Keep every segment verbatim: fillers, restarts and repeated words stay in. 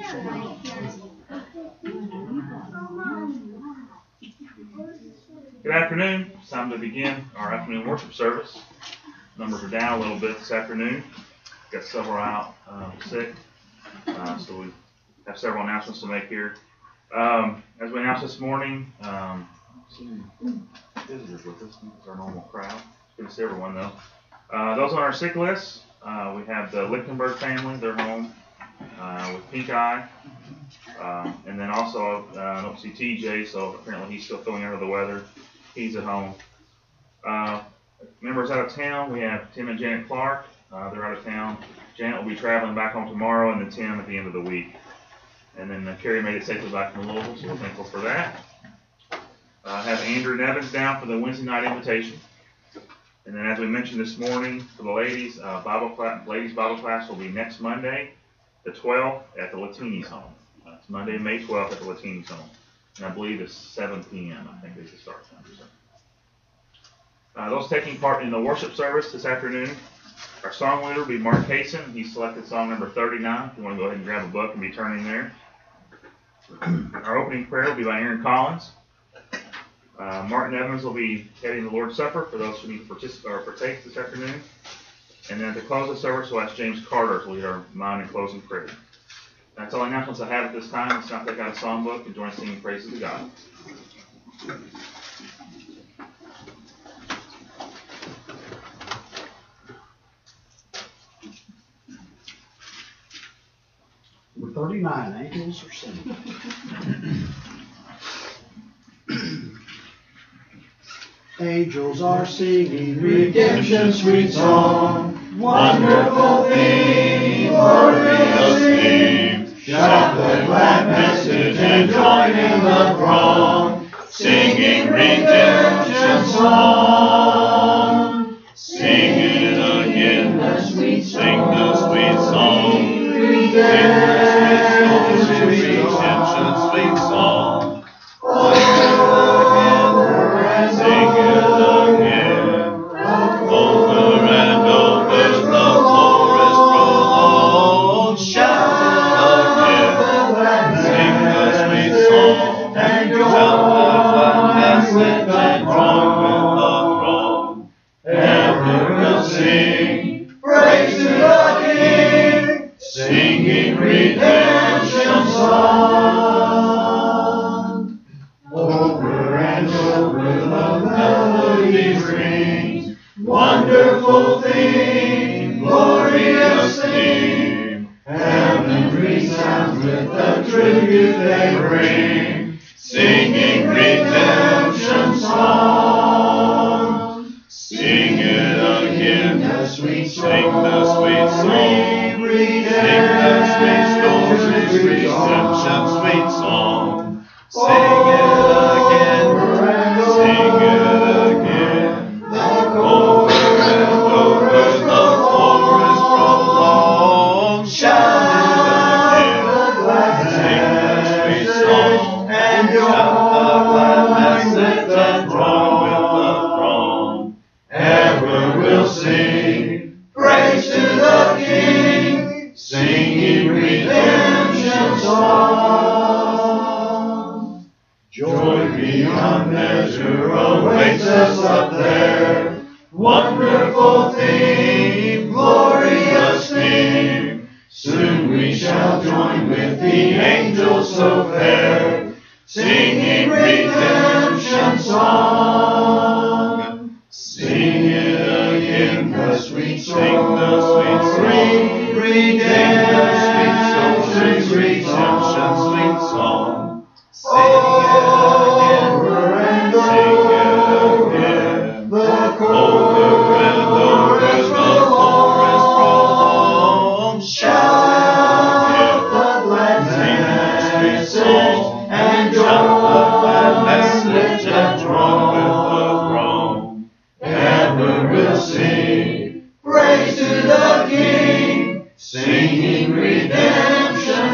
Good afternoon. It's time to begin our afternoon worship service. Numbers are down a little bit this afternoon. Got several out uh, sick, uh, so we have several announcements to make here. Um, as we announced this morning, um, some visitors with us. It's our normal crowd. It's good to see everyone though. Uh, those on our sick list, uh, we have the Lichtenberg family. They're home uh, with pink eye. Uh, and then also, uh, I don't see T J, so apparently he's still feeling under the weather. He's at home. Uh, members out of town, we have Tim and Janet Clark. Uh, they're out of town. Janet will be traveling back home tomorrow, and then Tim at the end of the week. And then uh, Carrie made it safely back from Louisville, so we're thankful for that. Uh, I have Andrew Nevins down for the Wednesday night invitation. And then as we mentioned this morning, for the ladies, uh, Bible class, ladies Bible class will be next Monday, the twelfth, at the Latini's home. Uh, it's Monday, May twelfth at the Latini's home. And I believe it's seven p.m. I think is the start time. So. Uh, those taking part in the worship service this afternoon, our song leader will be Mark Cason. He selected song number thirty-nine. If you want to go ahead and grab a book and be turning there. Our opening prayer will be by Aaron Collins. Uh, Martin Evans will be heading the Lord's Supper for those who need to participate or partake this afternoon. And then to close the service, we'll ask James Carter to lead our mind in closing prayer. That's all the announcements I have at this time. Let's now take out a songbook and join singing praises to God. Number thirty-nine, Angels Are Singing. Angels are singing redemption's sweet song, wonderful theme, glorious theme. Shout the glad message and join in the throng, singing redemption song. Sing it again, the sweet song, sing the sweet song, redemption, sweet redemption, sweet song. Wonderful theme, glorious theme, heaven resounds with the tribute they bring, singing redemption song. Sing it again, the sweet song, sing the sweet song, sing the sweet story, redemption sweet song. Sing it again, sing it again. Over and over the chorus prolongs, shout it again, sing the sweet song, and shout the glad message that join with the throng. Ever will sing, praise to the King, singing redemption song. Joy beyond measure awaits us up there. Wonderful theme, glorious theme, soon we shall join with the angels so fair, singing redemption song. Sing it again, the sweet song, sing the sweet song, redemption, sweet redemption, sweet song. Sing it again, sing it again, the over and over the chorus prolongs, shout the glad message and join the glad message and join with the throng. Ever will sing, praise to the King, singing redemption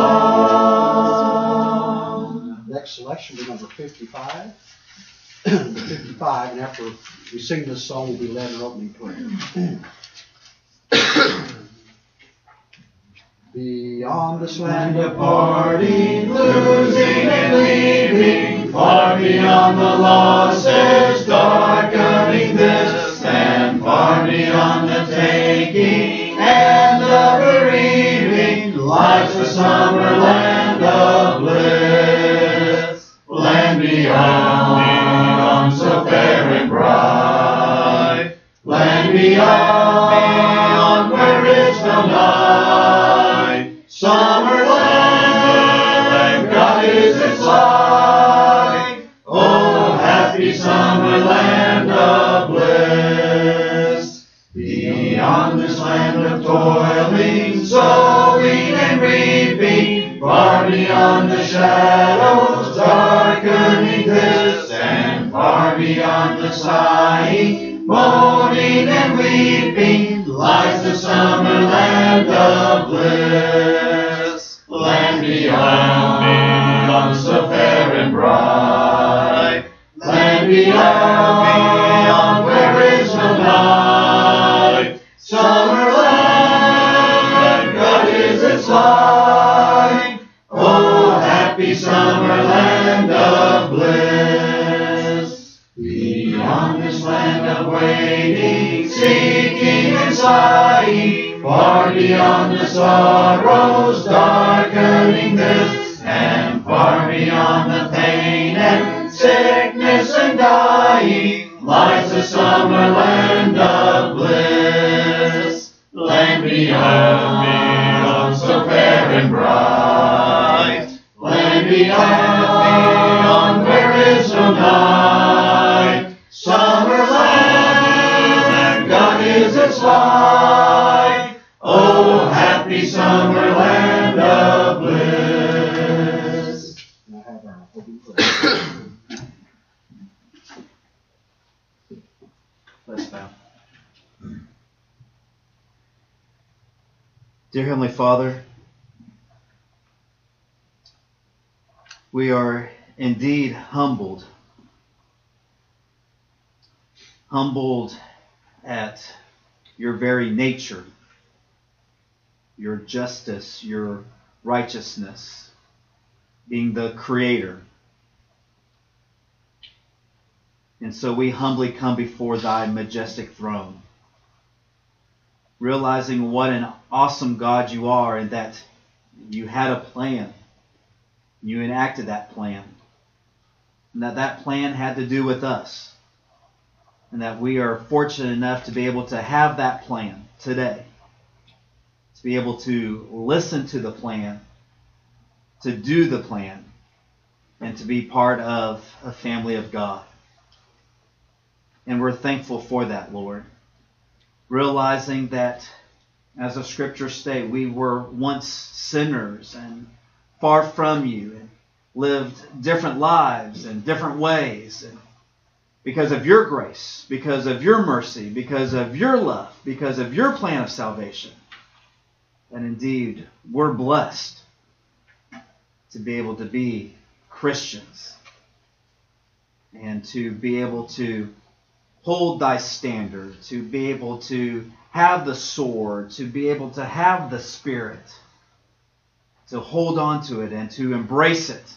song. Next selection will be number fifty-five. fifty-five, and after we sing this song, we'll be led in opening prayer. Beyond this land of parting, losing and leaving, far beyond the losses, darkening this, and far beyond the taking and the bereaving, lies the summer land of bliss. Land beyond, beyond so fair and bright. Land beyond, beyond where is no night. Summer land, God is its light. Oh, happy summer land of bliss. Beyond this land of toiling, sowing and reaping, far beyond the shadows, darkening this, and far beyond the sighing, moaning and weeping, lies the summer land of bliss. Land beyond, beyond so fair and bright. Land beyond, beyond where is no night. Summer land, God is its light. Oh, happy summer land of bliss. Beyond this land of waiting, seeking and sighing, far beyond the sorrows, darkening this, and far beyond the pain and sickness and dying, lies the summer land of bliss. Land beyond, beyond so fair and bright. Land beyond, beyond where is no night. Summer land, God is its light. Oh, happy summer land of bliss. And I have our opening prayer. Let's bow. Dear Heavenly Father, we are indeed humbled. Humbled at your very nature, your justice, your righteousness, being the Creator. And so we humbly come before thy majestic throne, realizing what an awesome God you are and that you had a plan. You enacted that plan. And that that plan had to do with us. And that we are fortunate enough to be able to have that plan today. To be able to listen to the plan, to do the plan, and to be part of a family of God. And we're thankful for that, Lord. Realizing that, as the scriptures state, we were once sinners and far from you and lived different lives in different ways. And because of your grace, because of your mercy, because of your love, because of your plan of salvation. And indeed, we're blessed to be able to be Christians and to be able to hold thy standard, to be able to have the sword, to be able to have the Spirit, to hold on to it and to embrace it,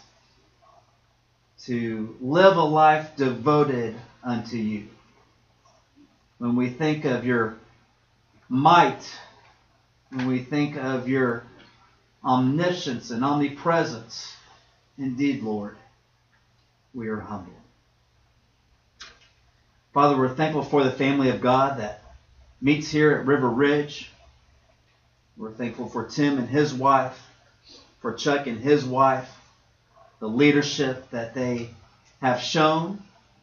to live a life devoted unto you. When we think of your might, when we think of your omniscience and omnipresence, indeed, Lord, we are humble. Father, we're thankful for the family of God that meets here at River Ridge. We're thankful for Tim and his wife, for Chuck and his wife, the leadership that they have shown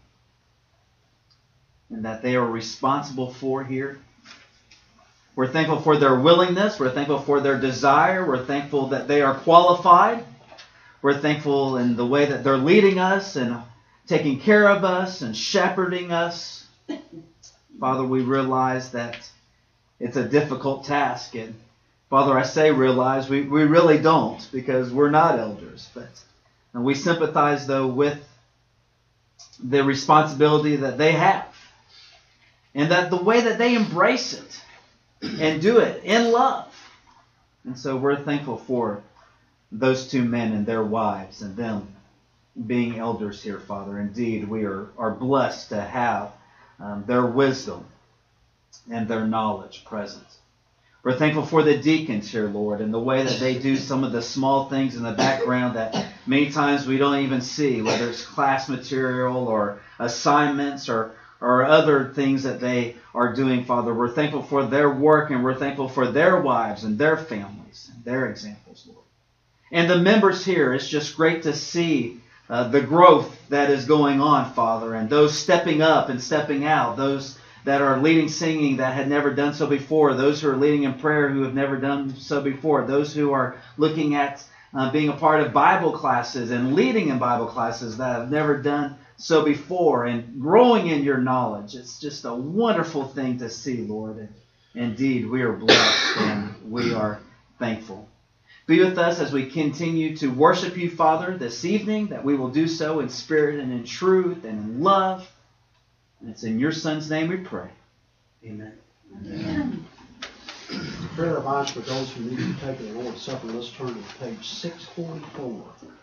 and that they are responsible for here. We're thankful for their willingness. We're thankful for their desire. We're thankful that they are qualified. We're thankful in the way that they're leading us and taking care of us and shepherding us. Father, we realize that it's a difficult task. And Father, I say realize, we, we really don't because we're not elders. But and we sympathize, though, with the responsibility that they have. And that the way that they embrace it and do it in love. And so we're thankful for those two men and their wives and them being elders here, Father. Indeed, we are, are blessed to have um, their wisdom and their knowledge present. We're thankful for the deacons here, Lord, and the way that they do some of the small things in the background that many times we don't even see, whether it's class material or assignments or, or other things that they are doing, Father. We're thankful for their work, and we're thankful for their wives and their families and their examples, Lord. And the members here, it's just great to see uh, the growth that is going on, Father, and those stepping up and stepping out, those that are leading singing that had never done so before, those who are leading in prayer who have never done so before, those who are looking at uh, being a part of Bible classes and leading in Bible classes that have never done so before, and growing in your knowledge. It's just a wonderful thing to see, Lord. And indeed, we are blessed and we are thankful. Be with us as we continue to worship you, Father, this evening, that we will do so in spirit and in truth and in love. And it's in your Son's name we pray. Amen. Amen. Prayer reminds for those who need to take the Lord's Supper. Let's turn to page six forty-four.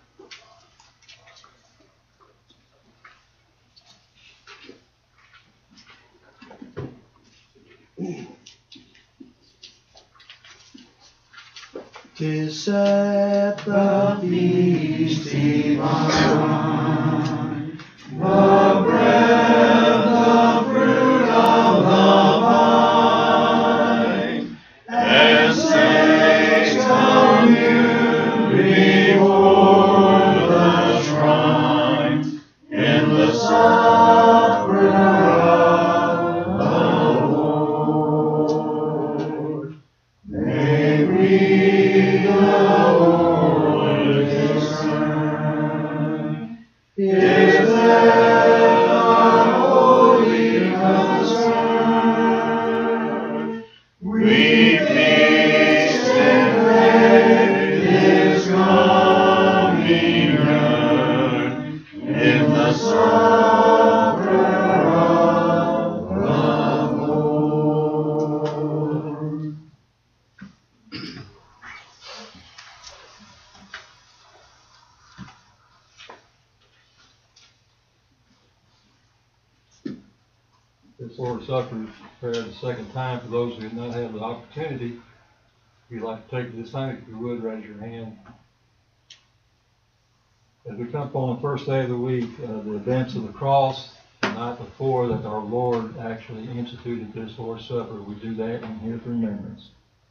Tis at the feast divine, the bread, the fruit of the vine, and saints commune before the shrine in the supper of the Lord. May we is that our holy concern? We feast and faith is coming near in the supper of the Lord. This Lord's Supper is prepared the second time for those who have not had the opportunity. If you'd like to take this time, if you would, raise your hand. As we come upon the first day of the week, uh, the events of the cross, the night before that our Lord actually instituted this Lord's Supper, we do that in His remembrance.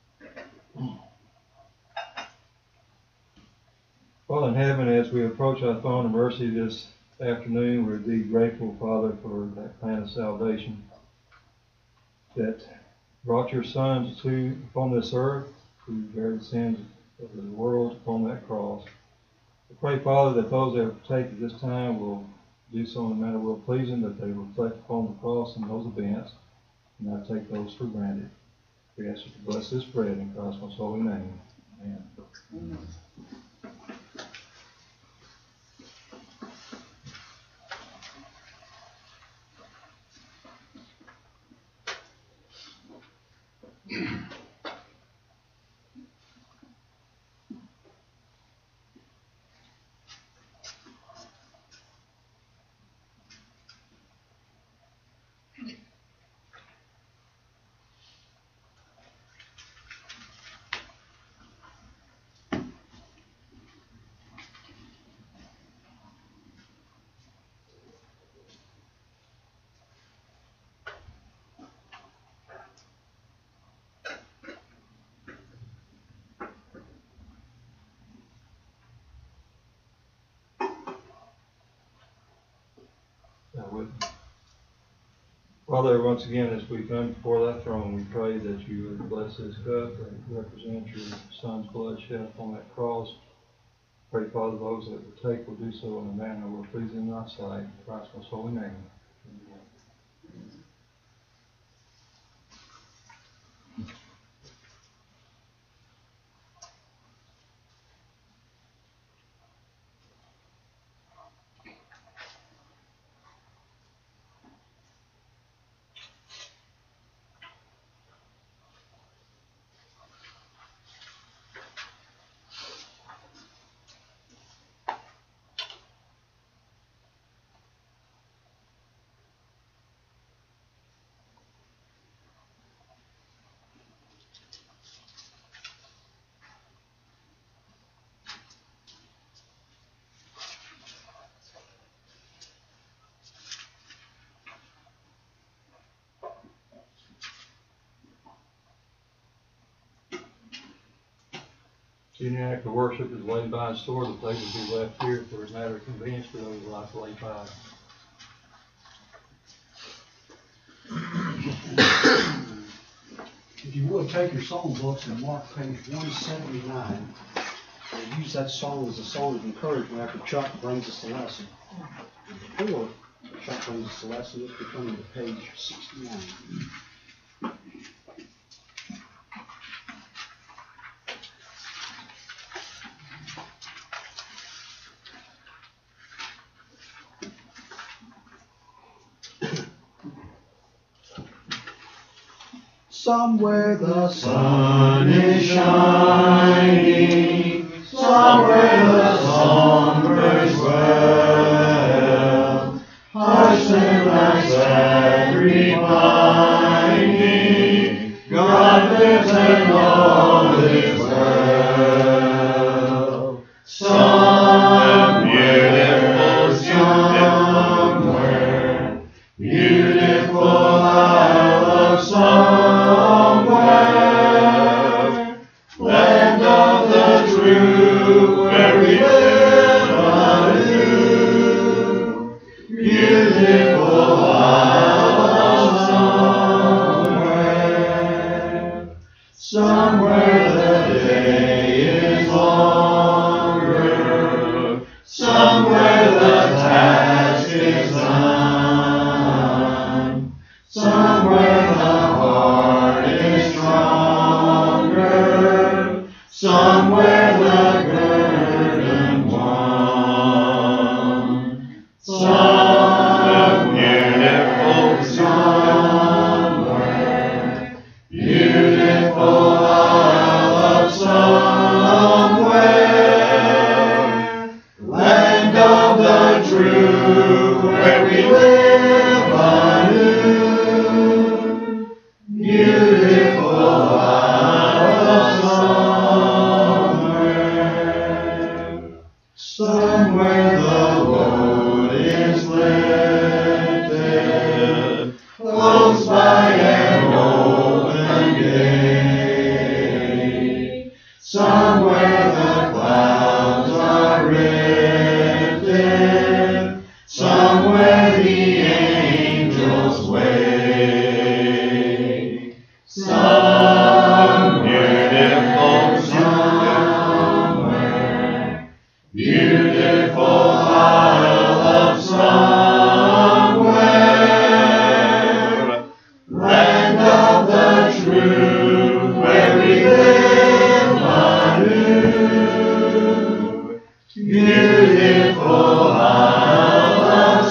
Father in heaven, as we approach our throne of mercy this afternoon, we're indeed grateful, Father, for that plan of salvation that brought your Son to upon this earth to bear the sins of the world upon that cross. We pray, Father, that those that partake at this time will do so in a manner well pleasing, that they reflect upon the cross and those events, and not take those for granted. We ask you to bless this bread in Christ's most holy name. Amen. Amen. Father, once again, as we come before that throne, we pray that you would bless this cup that represents your Son's blood shed upon that cross. Pray, Father, those that will take will do so in a manner well pleasing in thy sight. In Christ's most holy name. Amen. Any act of worship is laid by and stored. The plate will be left here for a matter of convenience for those who like to lay by. If you would, take your song books and mark page one seventy-nine. And use that song as a song of encouragement after Chuck brings us the lesson. Before Chuck brings us the lesson, it's becoming to page sixty-nine. Somewhere the sun is shining, somewhere the songbirds dwell. Hush them like sad repining, God lives and all is well. Some beautiful somewhere, beautiful isle of song. Land of the true, where we live anew. Beautiful isle somewhere, somewhere the day is longer, somewhere the task is done, somewhere the heart is stronger, somewhere the burden won. Some beautiful somewhere, beautiful isle of somewhere, land of the true, where we live anew. Beautiful isle of somewhere, somewhere the load is lifted, close by an open gate, somewhere the clouds are rifted, somewhere the angels wait. Some beautiful somewhere, beautiful isle of somewhere, land of the true, where we live anew. Beautiful isle of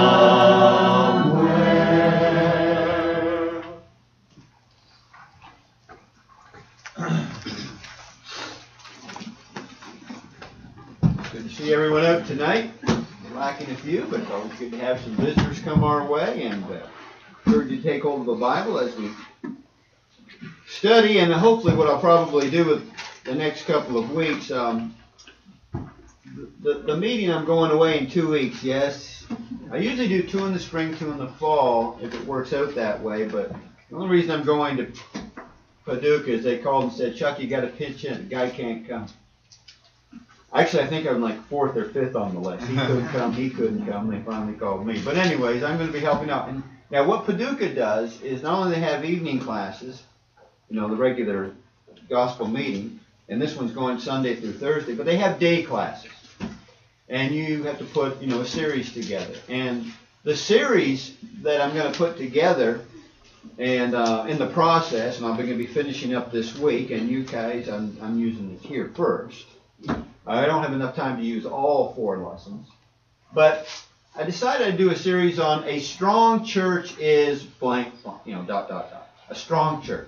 somewhere. Good to see everyone out tonight. We're lacking a few, but it's always good to have some visitors come our way, and uh, encourage you to take hold of the Bible as we study, and hopefully what I'll probably do with the next couple of weeks, um, the, the meeting I'm going away in two weeks, yes. I usually do two in the spring, two in the fall, if it works out that way, but the only reason I'm going to Paducah is they called and said, Chuck, you got to pitch in, the guy can't come. Actually, I think I'm like fourth or fifth on the list. He couldn't come, he couldn't come, they finally called me. But anyways, I'm going to be helping out. And now what Paducah does is not only they have evening classes, you know, the regular gospel meeting, and this one's going Sunday through Thursday, but they have day classes. And you have to put, you know, a series together. And the series that I'm going to put together, and uh, in the process, and I'm going to be finishing up this week, and you guys, I'm, I'm using it here first. I don't have enough time to use all four lessons, but I decided I'd do a series on a strong church is blank, you know, dot, dot, dot. A strong church.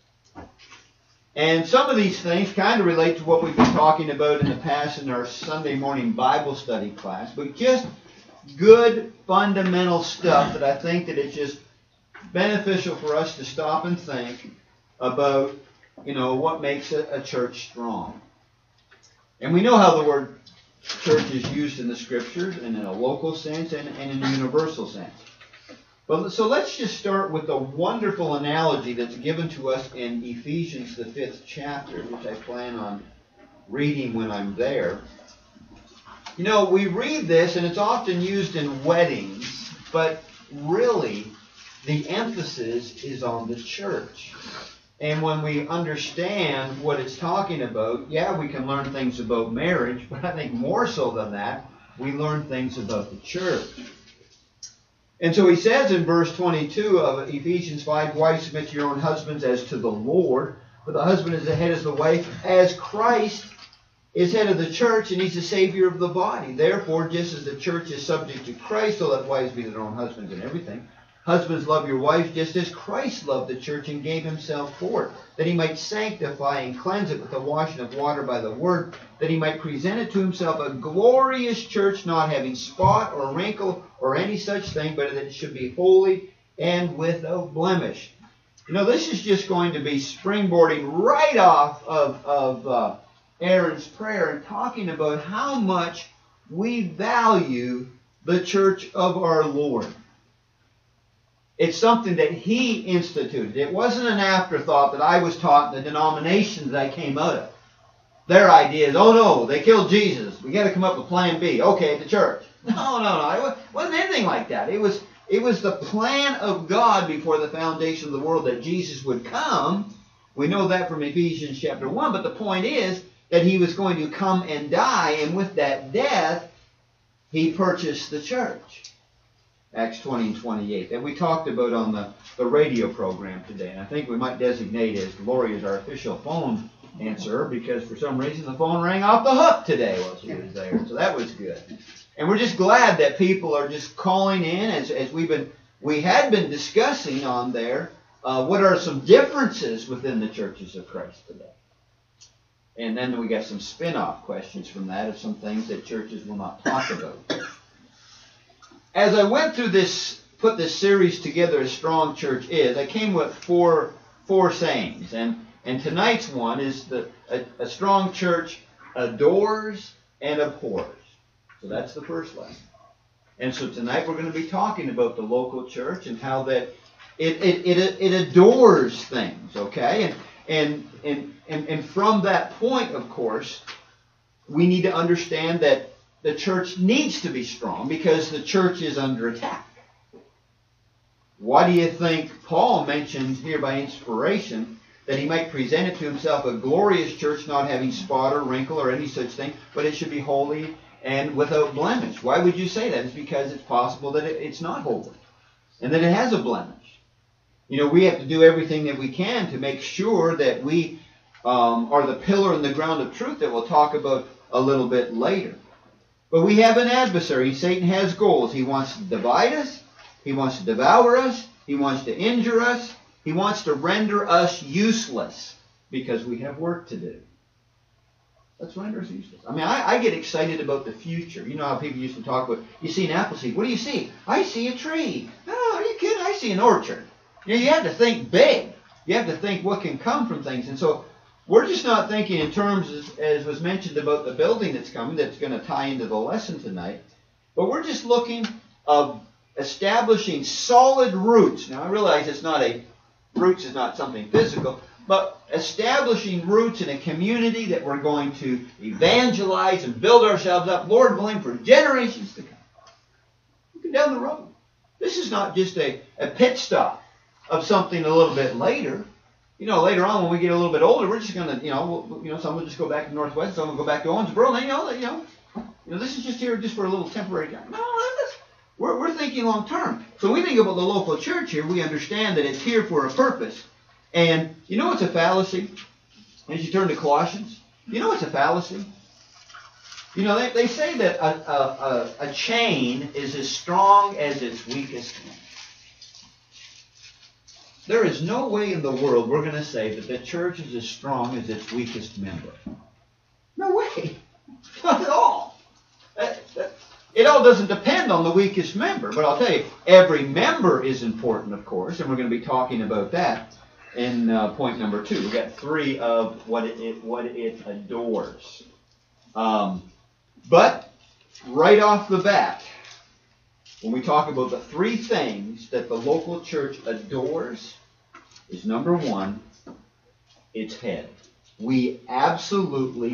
And some of these things kind of relate to what we've been talking about in the past in our Sunday morning Bible study class, but just good fundamental stuff that I think that it's just beneficial for us to stop and think about, you know, what makes a, a church strong. And we know how the word church is used in the Scriptures, and in a local sense and, and in a universal sense. But so let's just start with the wonderful analogy that's given to us in Ephesians, the fifth chapter, which I plan on reading when I'm there. You know, we read this, and it's often used in weddings, but really, the emphasis is on the church. And when we understand what it's talking about, yeah, we can learn things about marriage, but I think more so than that, we learn things about the church. And so he says in verse twenty-two of Ephesians five, wives, submit to your own husbands as to the Lord, for the husband is the head of the wife, as Christ is head of the church, and he's the Savior of the body. Therefore, just as the church is subject to Christ, so let wives be their own husbands in everything. Husbands, love your wives just as Christ loved the church and gave himself for it, that he might sanctify and cleanse it with the washing of water by the word, that he might present it to himself a glorious church, not having spot or wrinkle or any such thing, but that it should be holy and without blemish. You know, this is just going to be springboarding right off of, of uh, Aaron's prayer and talking about how much we value the church of our Lord. It's something that he instituted. It wasn't an afterthought that I was taught in the denominations that I came out of. Their idea is, oh no, they killed Jesus. We got to come up with plan B. Okay, the church. No, no, no. It wasn't anything like that. It was, it was the plan of God before the foundation of the world that Jesus would come. We know that from Ephesians chapter one. But the point is that he was going to come and die. And with that death, he purchased the church. Acts twenty and twenty-eight, that we talked about on the, the radio program today. And I think we might designate as Lori as our official phone answerer, because for some reason the phone rang off the hook today while she was there. So that was good. And we're just glad that people are just calling in, as, as we've been, we had been discussing on there, uh, what are some differences within the churches of Christ today. And then we got some spin-off questions from that of some things that churches will not talk about. As I went through this, put this series together, as Strong Church Is, I came with four four sayings. And, and tonight's one is that a, a strong church adores and abhors. So that's the first lesson. And so tonight we're going to be talking about the local church and how that it it it, it adores things, okay? And, and, and, and, and from that point, of course, we need to understand that the church needs to be strong because the church is under attack. Why do you think Paul mentioned here by inspiration that he might present it to himself a glorious church, not having spot or wrinkle or any such thing, but it should be holy and without blemish? Why would you say that? It's because it's possible that it, it's not holy and that it has a blemish. You know, we have to do everything that we can to make sure that we um, are the pillar and the ground of truth that we'll talk about a little bit later. But we have an adversary. Satan has goals. He wants to divide us. He wants to devour us. He wants to injure us. He wants to render us useless because we have work to do. Let's render us useless. I mean, I, I get excited about the future. You know how people used to talk about, you see an apple seed. What do you see? I see a tree. Oh, are you kidding? I see an orchard. You know, you have to think big. You have to think what can come from things. And so we're just not thinking in terms, as, as was mentioned, about the building that's coming, that's going to tie into the lesson tonight. But we're just looking of establishing solid roots. Now, I realize it's not a, roots is not something physical, but establishing roots in a community that we're going to evangelize and build ourselves up, Lord willing, for generations to come. Looking down the road. This is not just a, a pit stop of something a little bit later. You know, later on when we get a little bit older, we're just going to, you know, we'll, you know, some will just go back to Northwest, some will go back to Owensboro, and you know, you know, you know, this is just here just for a little temporary time. No, we're, we're thinking long term. So when we think about the local church here, we understand that it's here for a purpose. And you know what's a fallacy? As you turn to Colossians, you know what's a fallacy? You know, they, they say that a, a, a, a chain is as strong as its weakest link. There is no way in the world we're going to say that the church is as strong as its weakest member. No way. Not at all. That, that, it all doesn't depend on the weakest member. But I'll tell you, every member is important, of course, and we're going to be talking about that in uh, point number two. We've got three of what it, it, what it adores. Um, but right off the bat, when we talk about the three things that the local church adores, is number one, its head. We absolutely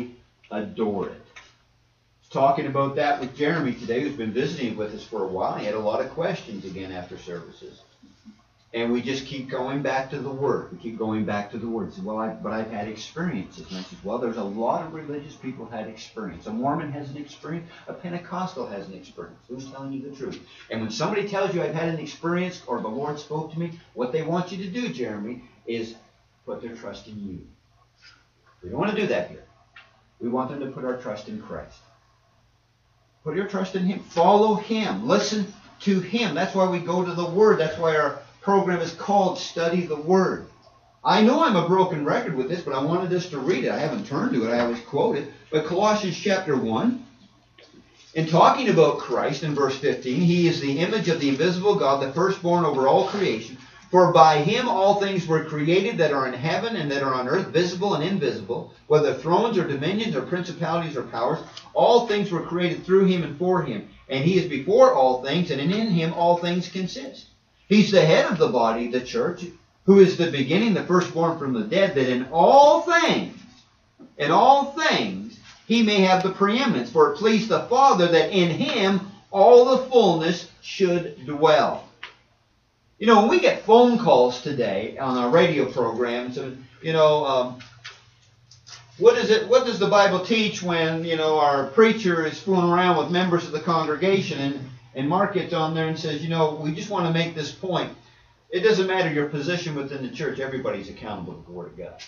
adore it. Talking about that with Jeremy today, who's been visiting with us for a while. He had a lot of questions again after services. And we just keep going back to the Word. We keep going back to the Word. He said, well, I, but I've had experiences. And I said, well, there's a lot of religious people had experience. A Mormon has an experience. A Pentecostal has an experience. Who's telling you the truth? And when somebody tells you I've had an experience or the Lord spoke to me, what they want you to do, Jeremy, is put their trust in you. We don't want to do that here. We want them to put our trust in Christ. Put your trust in Him. Follow Him. Listen to Him. That's why we go to the Word. That's why our program is called Study the Word. I know I'm a broken record with this, but I wanted us to read it. I haven't turned to it. I always quote it. But Colossians chapter one, in talking about Christ in verse fifteen, He is the image of the invisible God, the firstborn over all creation. For by Him all things were created that are in heaven and that are on earth, visible and invisible, whether thrones or dominions or principalities or powers. All things were created through Him and for Him. And He is before all things, and in Him all things consist. He's the head of the body, the church, who is the beginning, the firstborn from the dead, that in all things, in all things, He may have the preeminence. For it pleased the Father that in Him all the fullness should dwell. You know, when we get phone calls today on our radio programs, and you know, um, what is it? What does the Bible teach when you know our preacher is fooling around with members of the congregation, and and Mark gets on there and says, you know, we just want to make this point. It doesn't matter your position within the church. Everybody's accountable to the Word of God.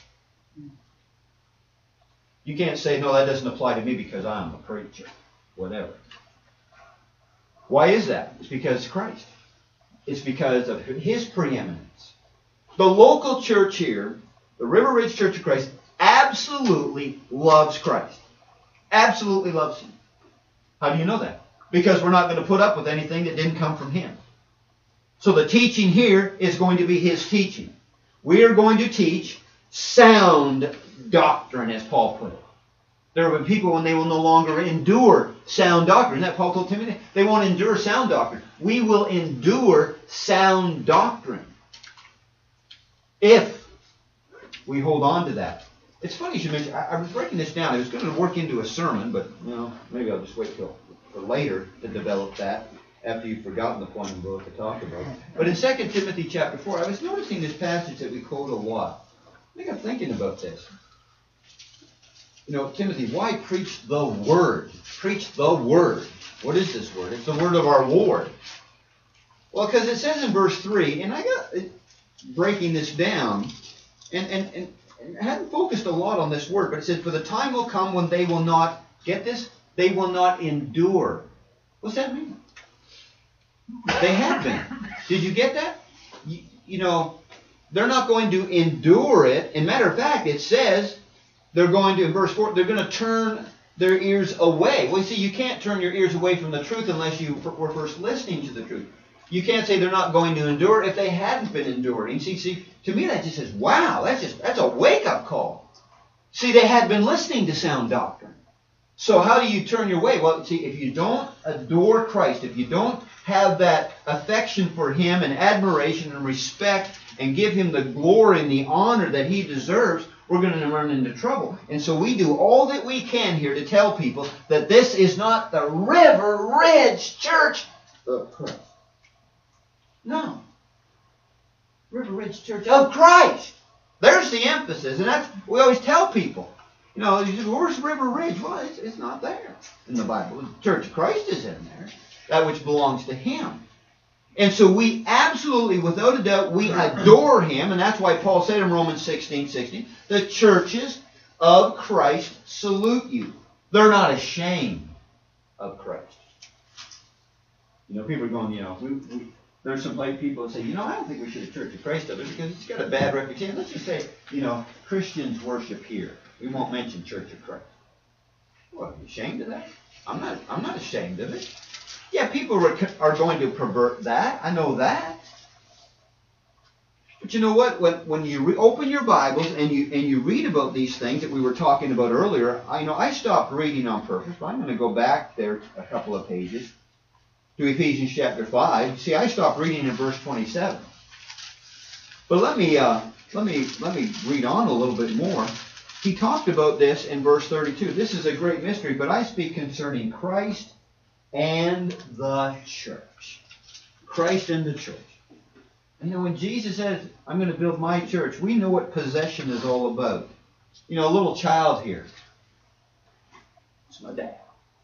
You can't say, no, that doesn't apply to me because I'm a preacher. Whatever. Why is that? It's because of Christ. It's because of His preeminence. The local church here, the River Ridge Church of Christ, absolutely loves Christ. Absolutely loves Him. How do you know that? Because we're not going to put up with anything that didn't come from Him. So the teaching here is going to be His teaching. We are going to teach sound doctrine, as Paul put it. There have been people when they will no longer endure sound doctrine. Isn't that Paul told Timothy? They won't endure sound doctrine. We will endure sound doctrine if we hold on to that. It's funny you should mention, I, I was breaking this down. I was going to work into a sermon, but you know, maybe I'll just wait till for later to develop that after you've forgotten the point I'm about to talk about. But in Second Timothy chapter four, I was noticing this passage that we quote a lot. I think I'm thinking about this. You know, Timothy, why preach the Word? Preach the Word. What is this Word? It's the Word of our Lord. Well, because it says in verse three, and I got breaking this down, and, and, and, and I hadn't focused a lot on this word, but it says, for the time will come when they will not, get this? They will not endure. What's that mean? They have been. Did you get that? You, you know, they're not going to endure it. And matter of fact, it says they're going to, in verse four, they're going to turn their ears away. Well, you see, you can't turn your ears away from the truth unless you were first listening to the truth. You can't say they're not going to endure if they hadn't been enduring. See, see, to me that just says, wow, that's just that's a wake-up call. See, they had been listening to sound doctrine. So how do you turn your way? Well, see, if you don't adore Christ, if you don't have that affection for Him and admiration and respect and give Him the glory and the honor that He deserves, we're going to run into trouble. And so we do all that we can here to tell people that this is not the River Ridge Church of Christ. No. River Ridge Church of Christ. There's the emphasis. And that's we always tell people. You know, you say, where's River Ridge? Well, it's, it's not there in the Bible. The Church of Christ is in there. That which belongs to Him. And so we absolutely, without a doubt, we adore Him. And that's why Paul said in Romans sixteen sixteen, the churches of Christ salute you. They're not ashamed of Christ. You know, people are going, you know, we, we, there's some like people that say, you know, I don't think we should have Church of Christ of it because it's got a bad reputation. Let's just say, you know, Christians worship here. We won't mention Church of Christ. Well, are you ashamed of that? I'm not. I'm not ashamed of it. Yeah, people are going to pervert that. I know that. But you know what? When when you re- open your Bibles and you and you read about these things that we were talking about earlier, I know I stopped reading on purpose, but I'm going to go back there a couple of pages to Ephesians chapter five. See, I stopped reading in verse twenty-seven. But let me uh, let me let me read on a little bit more. he talked about this in verse thirty-two. This is a great mystery, but I speak concerning Christ and the church. Christ and the church. You know, when Jesus says, I'm going to build my church, we know what possession is all about. You know, a little child here. It's my dad.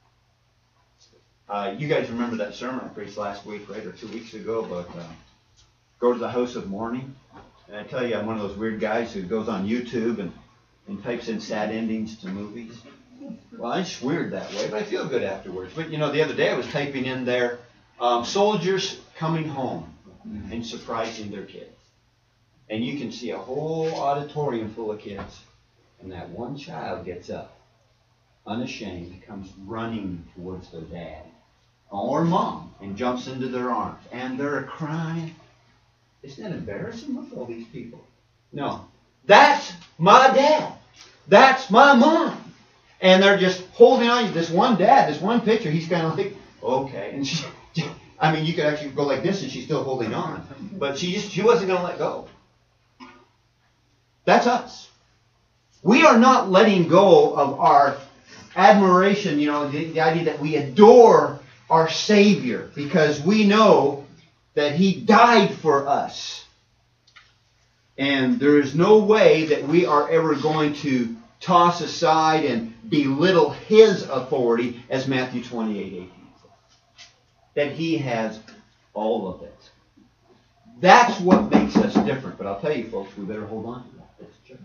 Uh, you guys remember that sermon I preached last week, right, or two weeks ago about uh, go to the house of mourning? And I tell you, I'm one of those weird guys who goes on YouTube and, and types in sad endings to movies. Well, I'm just weird that way, but I feel good afterwards. But, you know, the other day I was typing in there, um, soldiers coming home and surprising their kids. And you can see a whole auditorium full of kids. And that one child gets up, unashamed, comes running towards their dad or mom and jumps into their arms. And they're crying. Isn't that embarrassing? Look at all these people. No. That's my dad. That's my mom. And they're just holding on. This one dad, this one picture, he's kind of like, okay. And she, I mean, you could actually go like this and she's still holding on. But she just, she wasn't going to let go. That's us. We are not letting go of our admiration, you know, the, the idea that we adore our Savior because we know that He died for us. And there is no way that we are ever going to toss aside and belittle His authority, as Matthew twenty-eight eighteen says. That He has all of it. That's what makes us different. But I'll tell you, folks, we better hold on to that. That's the church.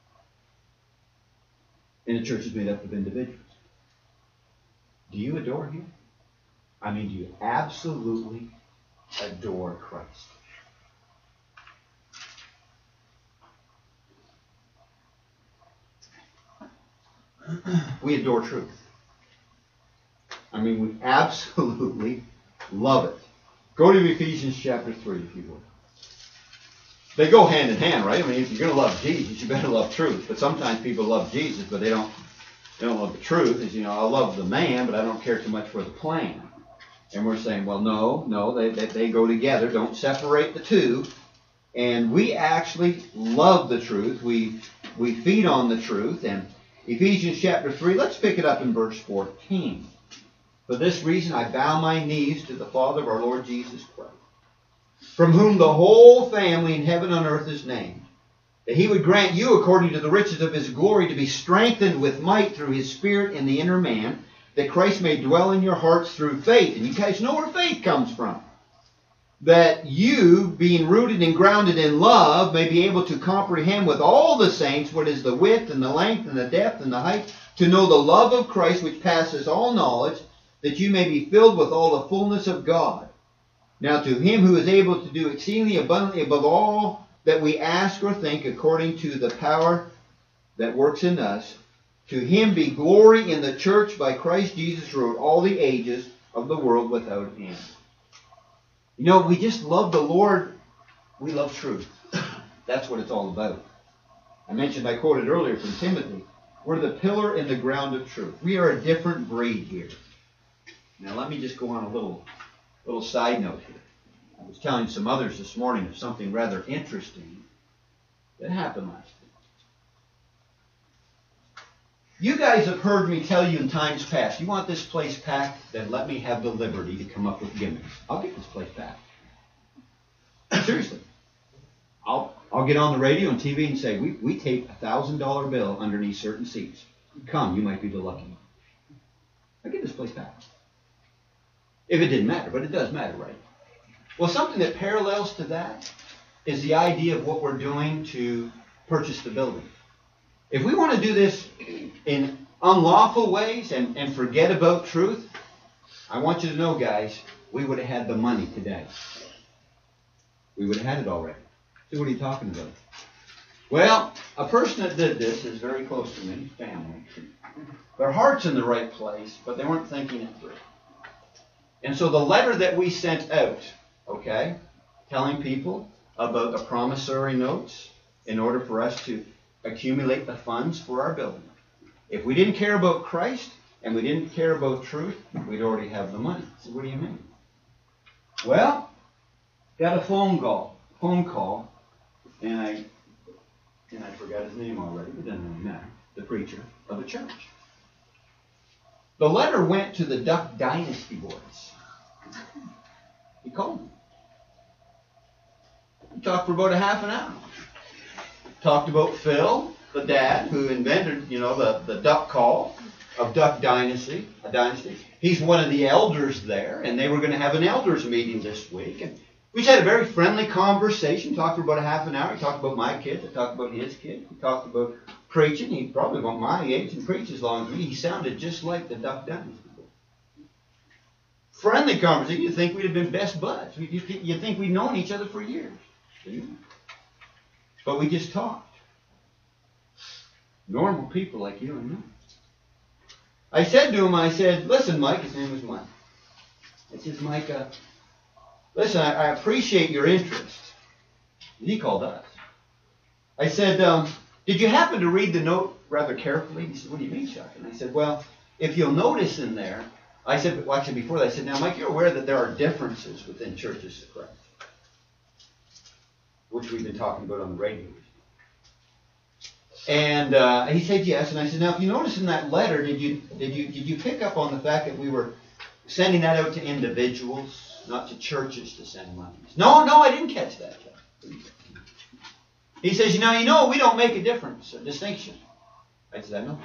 And the church is made up of individuals. Do you adore Him? I mean, do you absolutely adore Christ? We adore truth. I mean, we absolutely love it. Go to Ephesians chapter three, if you would. They go hand in hand, right? I mean, if you're going to love Jesus, you better love truth. But sometimes people love Jesus, but they don't they don't love the truth. As you know, I love the man, but I don't care too much for the plan. And we're saying, well, no, no, they, they, they go together. Don't separate the two. And we actually love the truth. We, we feed on the truth. And Ephesians chapter three, let's pick it up in verse fourteen. For this reason I bow my knees to the Father of our Lord Jesus Christ, from whom the whole family in heaven and earth is named, that He would grant you, according to the riches of His glory, to be strengthened with might through His Spirit in the inner man, that Christ may dwell in your hearts through faith. And you guys know where faith comes from. That you, being rooted and grounded in love, may be able to comprehend with all the saints what is the width and the length and the depth and the height, to know the love of Christ which passes all knowledge, that you may be filled with all the fullness of God. Now to Him who is able to do exceedingly abundantly above all that we ask or think, according to the power that works in us, to Him be glory in the church by Christ Jesus throughout all the ages of the world without end. You know, we just love the Lord. We love truth. That's what it's all about. I mentioned, I quoted earlier from Timothy, we're the pillar and the ground of truth. We are a different breed here. Now let me just go on a little, little side note here. I was telling some others this morning of something rather interesting that happened last week. You guys have heard me tell you in times past, you want this place packed, then let me have the liberty to come up with gimmicks. I'll get this place packed. Seriously. I'll, I'll get on the radio and T V and say, we, we tape a one thousand dollar bill underneath certain seats. Come, you might be the lucky one. I'll get this place packed. If it didn't matter, but it does matter, right? Well, something that parallels to that is the idea of what we're doing to purchase the building. If we want to do this in unlawful ways and, and forget about truth, I want you to know, guys, we would have had the money today. We would have had it already. So what are you talking about? Well, a person that did this is very close to me, family. Their heart's in the right place, but they weren't thinking it through. And so the letter that we sent out, okay, telling people about the promissory notes in order for us to accumulate the funds for our building. If we didn't care about Christ and we didn't care about truth, we'd already have the money. So what do you mean? Well, got a phone call, phone call, and I and I forgot his name already, but it doesn't really matter. the preacher of a church. The letter went to the Duck Dynasty boys. He called them. He talked for about a half an hour. Talked about Phil, the dad, who invented, you know, the, the duck call of Duck Dynasty, a dynasty. He's one of the elders there, and they were going to have an elders meeting this week. And we just had a very friendly conversation, talked for about a half an hour. He talked about my kids, I talked about his kids. He talked about preaching. He probably about my age and preached as long as me. He sounded just like the Duck Dynasty. Friendly conversation. You'd think we'd have been best buds. You'd think we'd known each other for years. But we just talked. Normal people like you and me. I said to him, I said, listen, Mike, his name was Mike. I said, Mike, uh, listen, I, I appreciate your interest. And he called us. I said, um, did you happen to read the note rather carefully? He said, what do you mean, Chuck? And I said, well, if you'll notice in there, I said, well, actually before that, I said, now, Mike, you're aware that there are differences within churches of Christ, which we've been talking about on the radio. And uh, he said yes, and I said, now, if you notice in that letter, did you did you did you pick up on the fact that we were sending that out to individuals, not to churches to send money? No, no, I didn't catch that. He says, you know, you know, we don't make a difference, a distinction. I said, I know.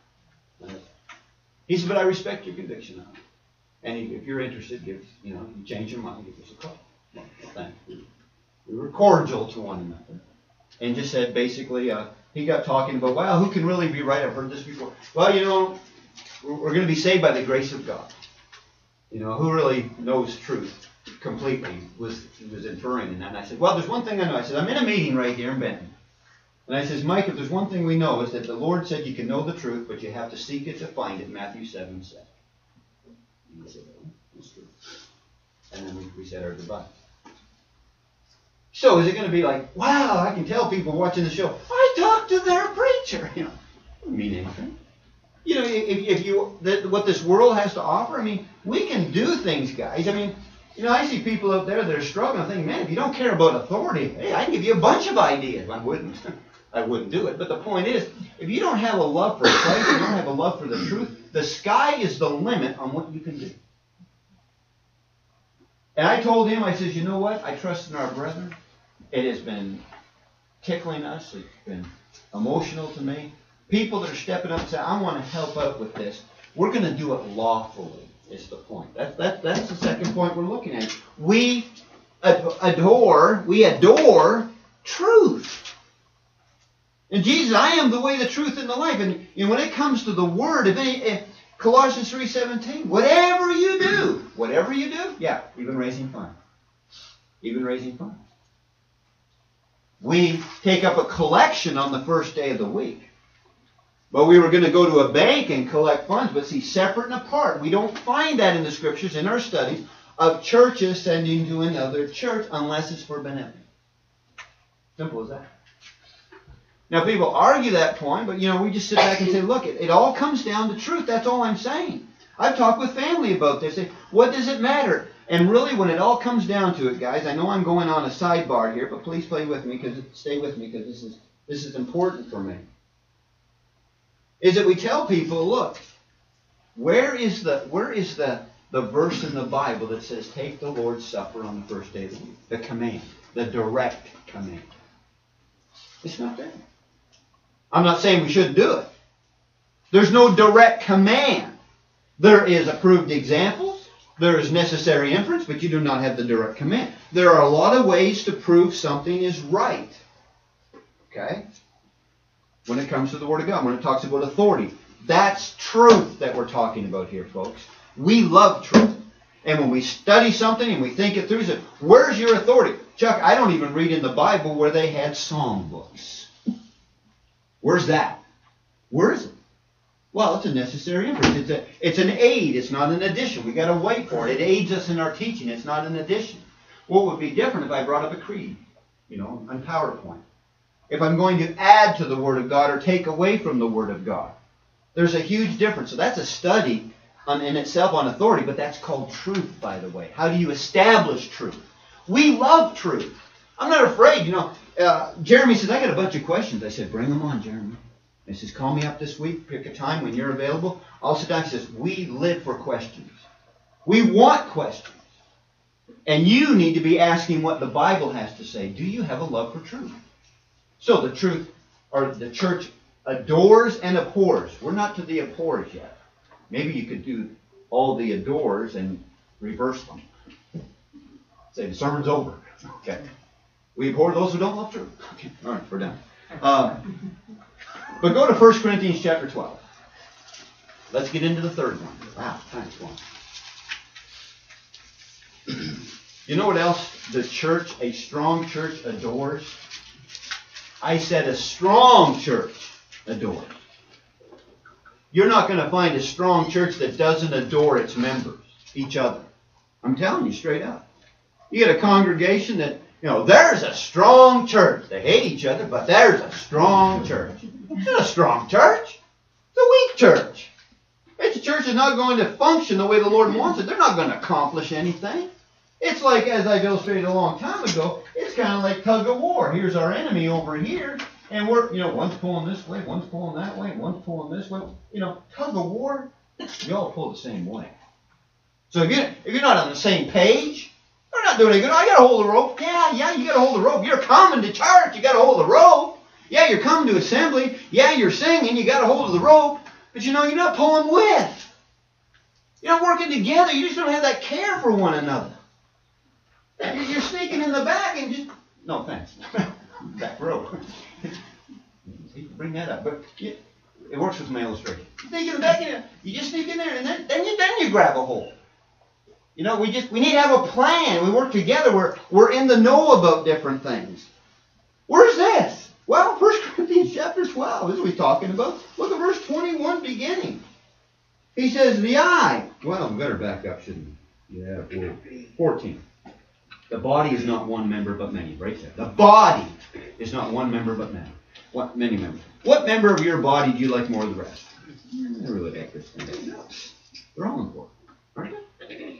He said, but I respect your conviction on it. And if you're interested, give you know, you change your mind, give us a call. Well, thank you. We were cordial to one another, and just said basically. Uh, He got talking about, well, who can really be right? I've heard this before. Well, you know, we're going to be saved by the grace of God. You know, who really knows truth completely was he was inferring in that. And I said, well, there's one thing I know. I said, I'm in a meeting right here in Benton. And I says, Mike, if there's one thing we know is that the Lord said you can know the truth, but you have to seek it to find it, Matthew seven seven. And he said, oh, that's true. And then we, we said our goodbyes. So is it going to be like, wow, I can tell people watching the show, I talked to their preacher. You know, doesn't mean anything. You know, if, if you, that, what this world has to offer, I mean, we can do things, guys. I mean, you know, I see people out there that are struggling. I think, man, if you don't care about authority, hey, I can give you a bunch of ideas. I wouldn't. I wouldn't do it. But the point is, if you don't have a love for Christ, you don't have a love for the truth, the sky is the limit on what you can do. And I told him, I says, you know what? I trust in our brethren. It has been tickling us. It's been emotional to me. People that are stepping up and saying, I want to help out with this. We're going to do it lawfully, is the point. That, that, that's the second point we're looking at. We adore, we adore truth. And Jesus, I am the way, the truth, and the life. And you know, when it comes to the Word, if any, if Colossians three seventeen, whatever you do, whatever you do, yeah, even raising funds. Even raising funds. We take up a collection on the first day of the week. But we were going to go to a bank and collect funds, but see, separate and apart. We don't find that in the Scriptures, in our studies, of churches sending to another church unless it's for benevolence. Simple as that. Now, people argue that point, but, you know, we just sit back and say, look, it, it all comes down to truth. That's all I'm saying. I've talked with family about this. They say, what does it matter? And really, when it all comes down to it, guys, I know I'm going on a sidebar here, but please play with me, because stay with me, because this is this is important for me. Is that we tell people, look, where is the where is the the verse in the Bible that says take the Lord's Supper on the first day of the week? The command, the direct command. It's not there. I'm not saying we shouldn't do it. There's no direct command. There is approved examples. There is necessary inference, but you do not have the direct command. There are a lot of ways to prove something is right. Okay? When it comes to the Word of God, when it talks about authority. That's truth that we're talking about here, folks. We love truth. And when we study something and we think it through, we say, where's your authority? Chuck, I don't even read in the Bible where they had song books. Where's that? Where is it? Well, it's a necessary inference. It's, a, it's an aid. It's not an addition. We've got to wait for it. It aids us in our teaching. It's not an addition. What would be different if I brought up a creed, you know, on PowerPoint? If I'm going to add to the Word of God or take away from the Word of God. There's a huge difference. So that's a study on, in itself on authority, but that's called truth, by the way. How do you establish truth? We love truth. I'm not afraid, you know. Uh, Jeremy says, I got a bunch of questions. I said, bring them on, Jeremy. He says, call me up this week, pick a time when you're available. I'll sit down. He says, we live for questions. We want questions. And you need to be asking what the Bible has to say. Do you have a love for truth? So the truth, or the church adores and abhors. We're not to the abhors yet. Maybe you could do all the adores and reverse them. Say the sermon's over. Okay. We abhor those who don't love truth. Okay. All right, we're done. Uh, but go to First Corinthians chapter twelve. Let's get into the third one. Wow, time's going. You know what else the church, a strong church, adores? I said a strong church adores. You're not going to find a strong church that doesn't adore its members, each other. I'm telling you straight up. You get a congregation that, you know, there's a strong church. They hate each other, but there's a strong church. It's not a strong church. It's a weak church. It's a church that's not going to function the way the Lord wants it. They're not going to accomplish anything. It's like, as I've illustrated a long time ago, it's kind of like tug of war. Here's our enemy over here, and we're, you know, one's pulling this way, one's pulling that way, one's pulling this way. You know, tug of war, you all pull the same way. So if you're, if you're not on the same page, we're not doing any good. I got to hold the rope. Yeah, yeah, you got to hold the rope. You're coming to church. You got to hold the rope. Yeah, you're coming to assembly. Yeah, you're singing. You got to hold the rope. But you know, you're not pulling with. You're not working together. You just don't have that care for one another. You're sneaking in the back and just... No, thanks. Back row. Bring that up. But it, it works with my illustration. You sneak in the back, and you just sneak in there, and then, then, you, then you grab a hold. You know, we just we need to have a plan. We work together. We're, we're in the know about different things. Where's this? Well, First Corinthians chapter twelve. This is what he's talking about. Look at verse twenty-one beginning. He says, the eye. Well, we better back up, shouldn't we? Yeah, fourteen. The body is not one member but many. Right there. The body is not one member but many. What many members? What member of your body do you like more than the rest? I really like this thing. They're all important, aren't they?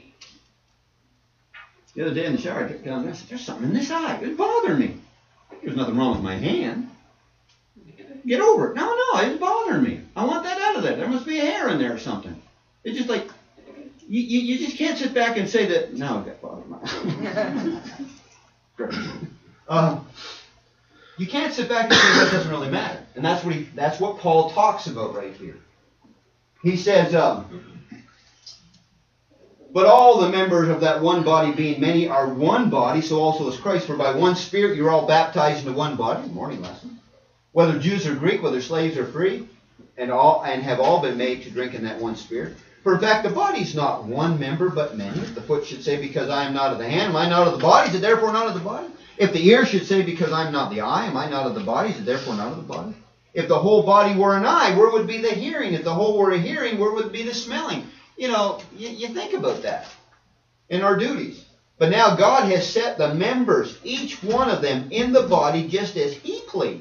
The other day in the shower, I took down this. There's something in this eye. It's bothering me. There's nothing wrong with my hand. Get over it. No, no, it's bothering me. I want that out of there. There must be a hair in there or something. It's just like, you, you, you just can't sit back and say that, no, that bothered my um, You can't sit back and say that doesn't really matter. And that's what, he, that's what Paul talks about right here. He says, um, but all the members of that one body, being many, are one body, so also is Christ. For by one Spirit you're all baptized into one body. Morning lesson. Whether Jews or Greek, whether slaves or free, and all and have all been made to drink in that one Spirit. For in fact, the body is not one member, but many. If the foot should say, because I am not of the hand, am I not of the body? Is it therefore not of the body? If the ear should say, because I am not the eye, am I not of the body? Is it therefore not of the body? If the whole body were an eye, where would be the hearing? If the whole were a hearing, where would be the smelling? You know, you, you think about that in our duties. But now God has set the members, each one of them, in the body just as He pleased.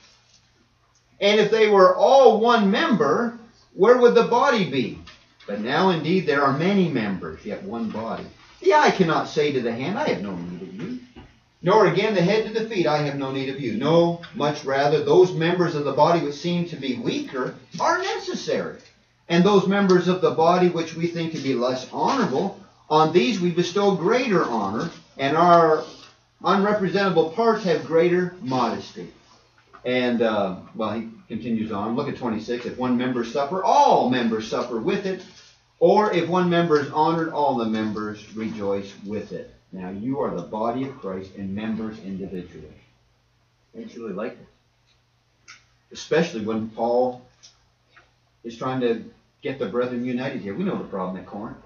And if they were all one member, where would the body be? But now indeed there are many members, yet one body. The eye cannot say to the hand, I have no need of you. Nor again the head to the feet, I have no need of you. No, much rather, those members of the body which seem to be weaker are necessary. And those members of the body which we think to be less honorable, on these we bestow greater honor, and our unrepresentable parts have greater modesty. And, uh, well, he continues on. Look at twenty-six. If one member suffer, all members suffer with it. Or if one member is honored, all the members rejoice with it. Now, you are the body of Christ and members individually. Don't you really like it? Especially when Paul is trying to get the brethren united here. We know the problem at Corinth.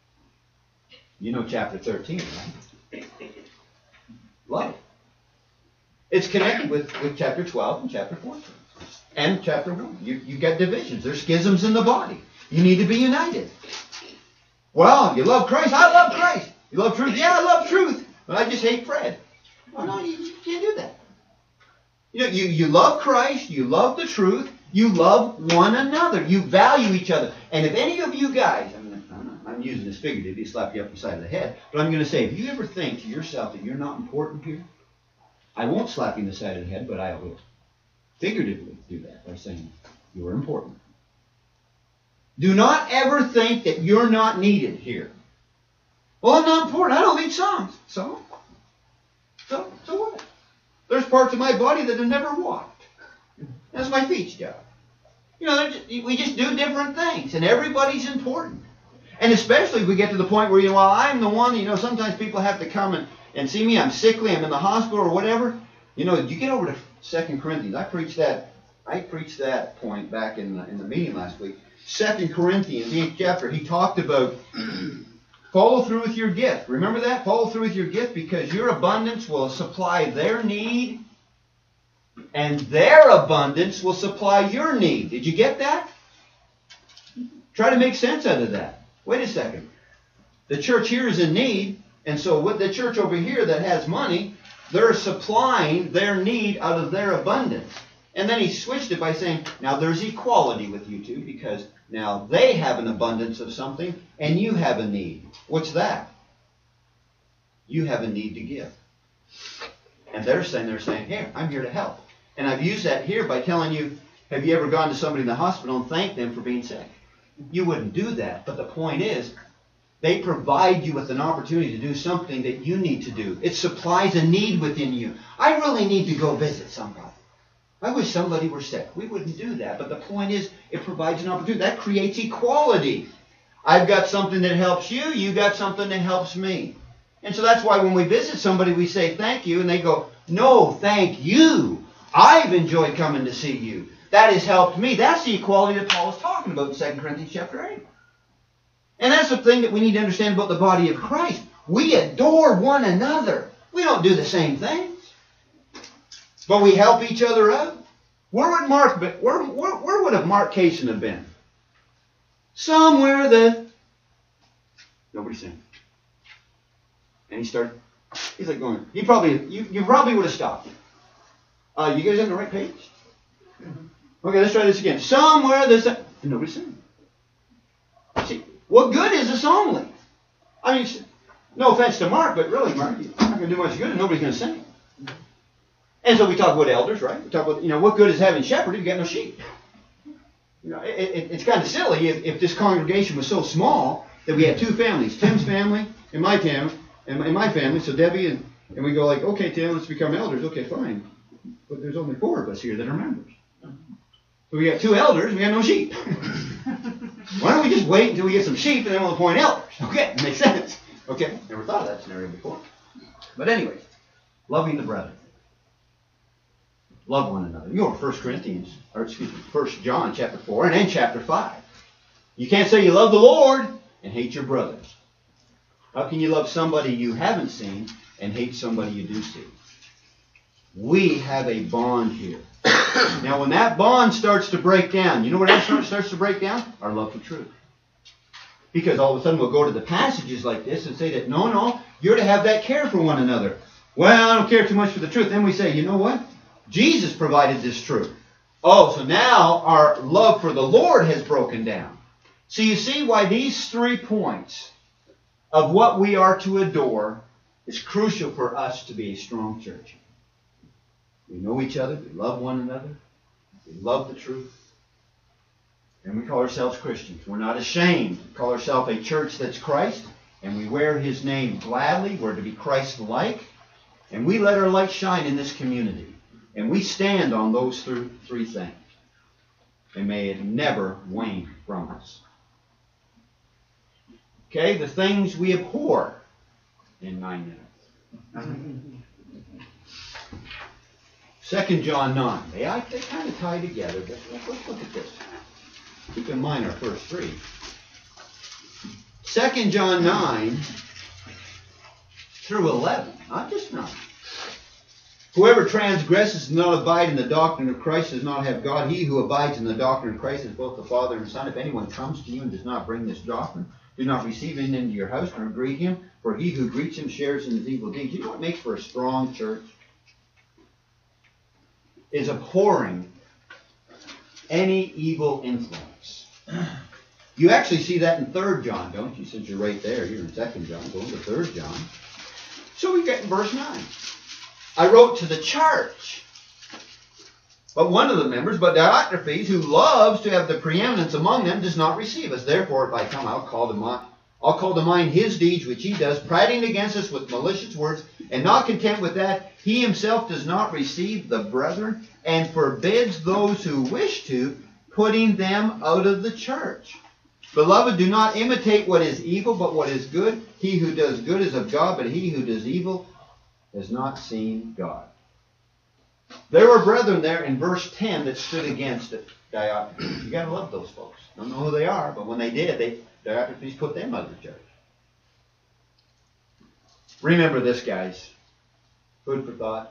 You know chapter thirteen, right? Love. It's connected with, with chapter twelve and chapter fourteen. And chapter one. You, you get divisions. There's schisms in the body. You need to be united. Well, you love Christ. I love Christ. You love truth. Yeah, I love truth. But I just hate Fred. Well, no, you, you can't do that. You know, you, you love Christ. You love the truth. You love one another. You value each other. And if any of you guys, I mean, I'm, I'm using this figuratively to slap you up the side of the head, but I'm going to say, if you ever think to yourself that you're not important here, I won't slap you in the side of the head, but I will figuratively do that by saying, You are important. Do not ever think that you're not needed here. Well, I'm not important. I don't lead songs. So? So, so what? There's parts of my body that have never walked. That's my feet's job. You know, just, we just do different things, and everybody's important. And especially if we get to the point where, you know, while I'm the one, you know, sometimes people have to come and, and see me. I'm sickly. I'm in the hospital or whatever. You know, you get over to Second Corinthians. I preached that. I preached that point back in the, in the meeting last week. Second Corinthians, the eighth chapter. He talked about follow through with your gift. Remember that? Follow through with your gift, because your abundance will supply their need, and their abundance will supply your need. Did you get that? Try to make sense out of that. Wait a second. The church here is in need, and so with the church over here that has money, they're supplying their need out of their abundance. And then he switched it by saying, now there's equality with you two, because now they have an abundance of something, and you have a need. What's that? You have a need to give. And they're saying, they're saying, here, I'm here to help. And I've used that here by telling you, have you ever gone to somebody in the hospital and thanked them for being sick? You wouldn't do that, but the point is, they provide you with an opportunity to do something that you need to do. It supplies a need within you. I really need to go visit somebody. I wish somebody were sick. We wouldn't do that, but the point is, it provides an opportunity. That creates equality. I've got something that helps you, you got something that helps me. And so that's why when we visit somebody, we say thank you, and they go, no, thank you. I've enjoyed coming to see you. That has helped me. That's the equality that Paul is talking about in Second Corinthians chapter eight. And that's the thing that we need to understand about the body of Christ. We adore one another. We don't do the same things. But we help each other out. Where would Mark be, where, where, where would have Mark Cason have been? Somewhere that nobody's saying. And he started, he's like going, he probably, you, you probably would have stopped. Uh, you guys on the right page? Okay, let's try this again. Somewhere there's a, and nobody's saying. See, what good is a songly? I mean, no offense to Mark, but really, Mark, you're not going to do much good and nobody's going to sing. And so we talk about elders, right? We talk about, you know, what good is having shepherd if you got no sheep? You know, it, it, it's kind of silly if, if this congregation was so small that we had two families, Tim's family and my family, and, and my family, so Debbie, and, and we go like, okay, Tim, let's become elders. Okay, fine. But there's only four of us here that are members. So we got two elders, we got no sheep. Why don't we just wait until we get some sheep and then we'll appoint elders? Okay, makes sense. Okay, never thought of that scenario before. But anyways, loving the brethren. Love one another. You go to First Corinthians, or excuse me, First John chapter four and then chapter five. You can't say you love the Lord and hate your brothers. How can you love somebody you haven't seen and hate somebody you do see? We have a bond here. Now, when that bond starts to break down, you know what else starts to break down? Our love for truth. Because all of a sudden we'll go to the passages like this and say that, no, no, you're to have that care for one another. Well, I don't care too much for the truth. Then we say, you know what? Jesus provided this truth. Oh, so now our love for the Lord has broken down. So you see why these three points of what we are to adore is crucial for us to be a strong church. We know each other. We love one another. We love the truth. And we call ourselves Christians. We're not ashamed. We call ourselves a church that's Christ. And we wear His name gladly. We're to be Christ-like. And we let our light shine in this community. And we stand on those th- three things. And may it never wane from us. Okay, the things we abhor in nine minutes. Second John nine. They, they kind of tie together, but let's, let's look at this. Keep in mind our first three. Second John nine through eleven. Not just nine. Whoever transgresses and does not abide in the doctrine of Christ does not have God. He who abides in the doctrine of Christ is both the Father and the Son. If anyone comes to you and does not bring this doctrine, do not receive him into your house nor greet him, for he who greets him shares in his evil deeds. You know what makes for a strong church? Is abhorring any evil influence. You actually see that in Third John, don't you? Since you're right there, you're in Second John, go to Third John. So we get in verse nine. I wrote to the church. but one of the members, but Diotrephes, who loves to have the preeminence among them, does not receive us. Therefore, if I come, I'll call to mind, I'll call to mind his deeds which he does, prating against us with malicious words, and not content with that, he himself does not receive the brethren, and forbids those who wish to, putting them out of the church. Beloved, do not imitate what is evil, but what is good. He who does good is of God, but he who does evil has not seen God. There were brethren there in verse ten that stood against it. Diotrephes. You gotta love those folks. Don't know who they are, but when they did, they Diotrephes put them out of the church. Remember this, guys. Food for thought.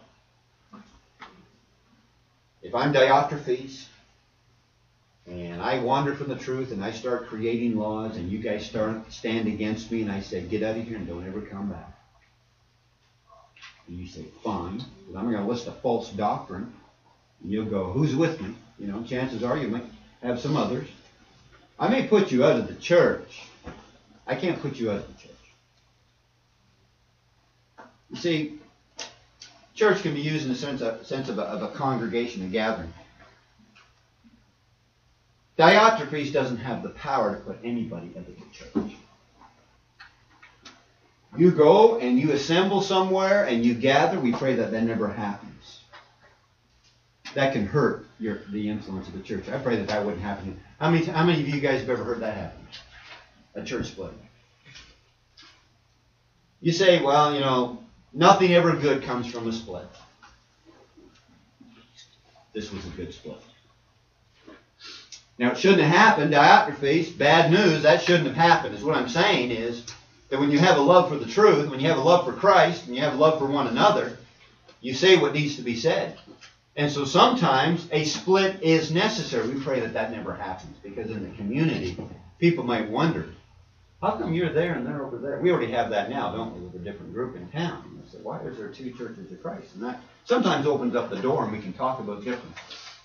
If I'm Diotrephes, and I wander from the truth, and I start creating laws, and you guys start stand against me, and I say, get out of here and don't ever come back. And you say, fine, because I'm going to list a false doctrine. And you'll go, who's with me? You know, chances are you might have some others. I may put you out of the church. I can't put you out of the church. You see, church can be used in the sense of, sense of, a, of a congregation, a gathering. Diotrephes doesn't have the power to put anybody out of the church. You go and you assemble somewhere and you gather. We pray that that never happens. That can hurt your, the influence of the church. I pray that that wouldn't happen. How many, how many of you guys have ever heard that happen? A church split. You say, well, you know, nothing ever good comes from a split. This was a good split. Now, it shouldn't have happened. Diotrephes, bad news, that shouldn't have happened. Is what I'm saying is that when you have a love for the truth, when you have a love for Christ, and you have a love for one another, you say what needs to be said. And so sometimes a split is necessary. We pray that that never happens, because in the community, people might wonder, how come you're there and they're over there? We already have that now, don't we, with a different group in town. And we say, why is there two churches of Christ? And that sometimes opens up the door and we can talk about difference.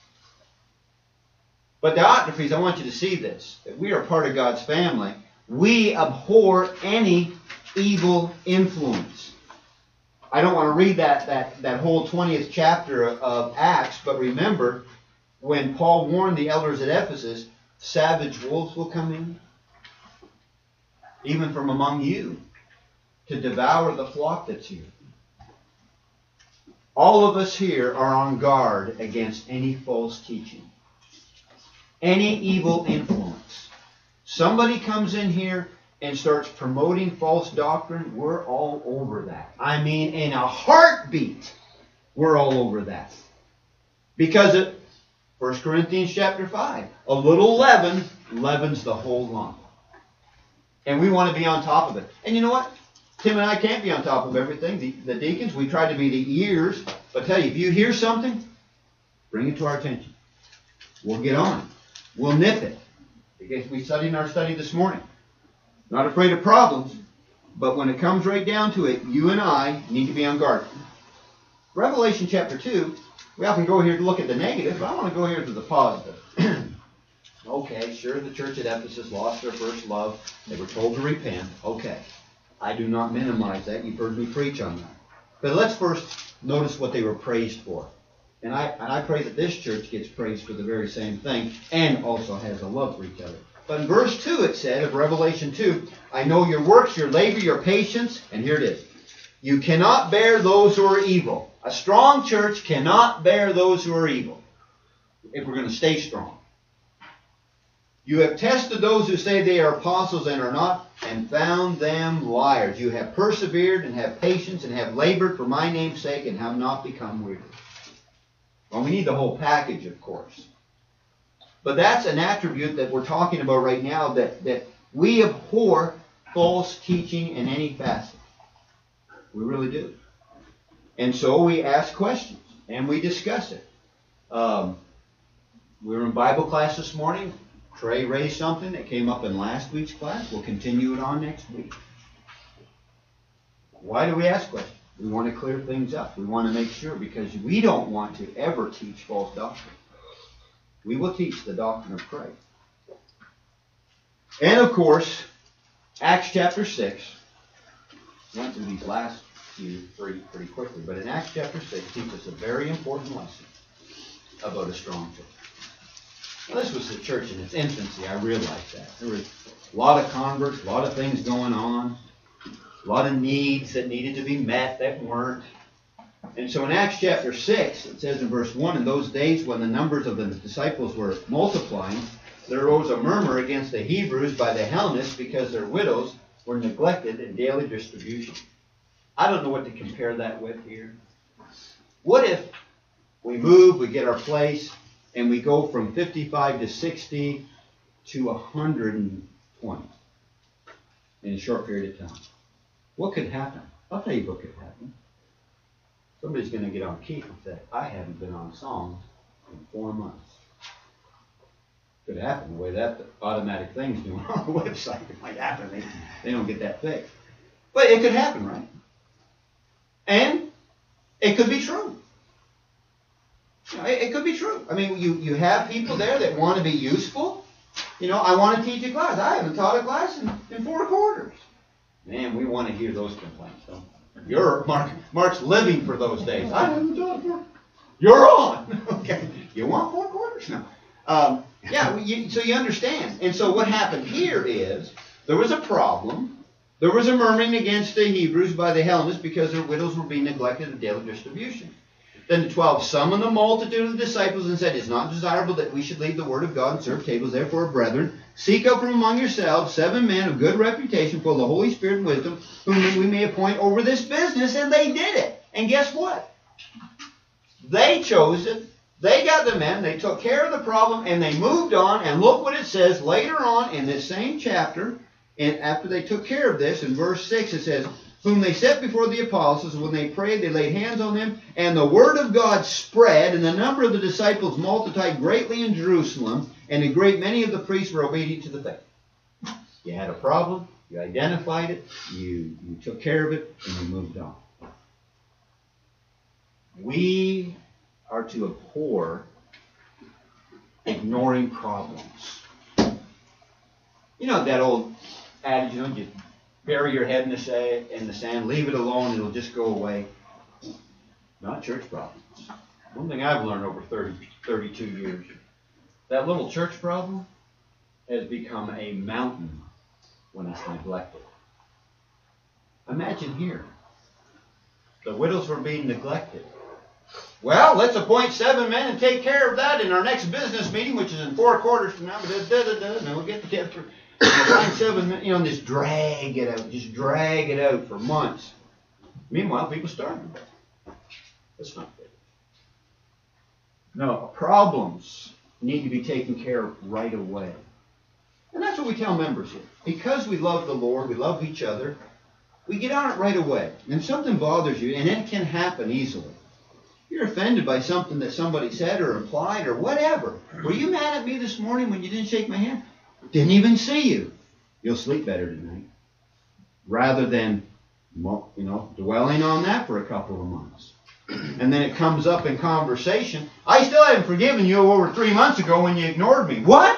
But Diotrephes, I want you to see this, that we are part of God's family. We abhor any evil influence. I don't want to read that, that, that whole twentieth chapter of, of Acts, but remember, when Paul warned the elders at Ephesus, savage wolves will come in, even from among you, to devour the flock that's here. All of us here are on guard against any false teaching. Any evil influence. Somebody comes in here and starts promoting false doctrine, we're all over that. I mean, in a heartbeat, we're all over that. Because it, First Corinthians chapter five, a little leaven leavens the whole lump. And we want to be on top of it. And you know what? Tim and I can't be on top of everything. The, the deacons, we try to be the ears. But I tell you, if you hear something, bring it to our attention. We'll get on it. We'll nip it. Because we studied in our study this morning. Not afraid of problems, but when it comes right down to it, you and I need to be on guard. Revelation chapter two, we often go here to look at the negative, but I want to go here to the positive. Okay, sure, the church at Ephesus lost their first love. They were told to repent. Okay, I do not minimize that. You've heard me preach on that. But let's first notice what they were praised for. And I, and I pray that this church gets praised for the very same thing and also has a love for each other. But in verse two it said of Revelation two, I know your works, your labor, your patience, and here it is. You cannot bear those who are evil. A strong church cannot bear those who are evil if we're going to stay strong. You have tested those who say they are apostles and are not, and found them liars. You have persevered and have patience and have labored for my name's sake and have not become weary. Well, we need the whole package, of course. But that's an attribute that we're talking about right now, that, that we abhor false teaching in any facet. We really do. And so we ask questions, and we discuss it. Um, we were in Bible class this morning. Trey raised something that came up in last week's class. We'll continue it on next week. Why do we ask questions? We want to clear things up. We want to make sure, because we don't want to ever teach false doctrine. We will teach the doctrine of Christ. And of course, Acts chapter six. I went through these last few pretty, pretty quickly, but in Acts chapter six teaches us a very important lesson. about a strong church. Now, this was the church in its infancy. I realized that. There was a lot of converts, a lot of things going on, a lot of needs that needed to be met that weren't. And so in Acts chapter six, it says in verse one, in those days when the numbers of the disciples were multiplying, there arose a murmur against the Hebrews by the Hellenists because their widows were neglected in daily distribution. I don't know what to compare that with here. What if we move, we get our place, and we go from fifty-five to sixty to one hundred twenty in a short period of time? What could happen? I'll tell you what could happen. Somebody's going to get on Keith and say, I haven't been on songs in four months. Could happen the way that automatic thing's doing on the website. It might happen. They, they don't get that fixed. But it could happen, right? And it could be true. You know, it, it could be true. I mean, you, you have people there that want to be useful. You know, I want to teach a class. I haven't taught a class in, in four quarters. Man, we want to hear those complaints, don't we? You're, Mark, Mark's living for those days. I haven't taught four. You're on. Okay. You want four quarters? No. Um, yeah, you, so you understand. And so what happened here is there was a problem. There was a murmuring against the Hebrews by the Hellenists because their widows were being neglected in daily distribution. Then the twelve summoned the multitude of the disciples and said, it is not desirable that we should leave the word of God and serve tables. Therefore, brethren, seek out from among yourselves seven men of good reputation, full of the Holy Spirit and wisdom, whom we may appoint over this business. And they did it. And guess what? They chose it. They got the men. They took care of the problem, and they moved on. And look what it says later on in this same chapter. And after they took care of this, in verse six, it says, whom they set before the apostles, and when they prayed, they laid hands on them, and the word of God spread, and the number of the disciples multiplied greatly in Jerusalem, and a great many of the priests were obedient to the faith. You had a problem, you identified it, you, you took care of it, and you moved on. We are to abhor ignoring problems. You know that old adage, you know, you bury your head in the sand, in the sand, leave it alone, it'll just go away. Not church problems. One thing I've learned over thirty, thirty-two years, that little church problem has become a mountain when it's neglected. Imagine here, the widows were being neglected. Well, let's appoint seven men and take care of that in our next business meeting, which is in four quarters from now. Da, da, da, da, and then we'll get together. Find seven men, you know, and just drag it out, just drag it out for months. Meanwhile, people starving. That's not good. No, problems need to be taken care of right away. And that's what we tell members here. Because we love the Lord, we love each other, we get on it right away. And if something bothers you, and it can happen easily, you're offended by something that somebody said or implied or whatever. Were you mad at me this morning when you didn't shake my hand? Didn't even see you. You'll sleep better tonight. Rather than, you know, dwelling on that for a couple of months. And then it comes up in conversation. I still haven't forgiven you over three months ago when you ignored me. What?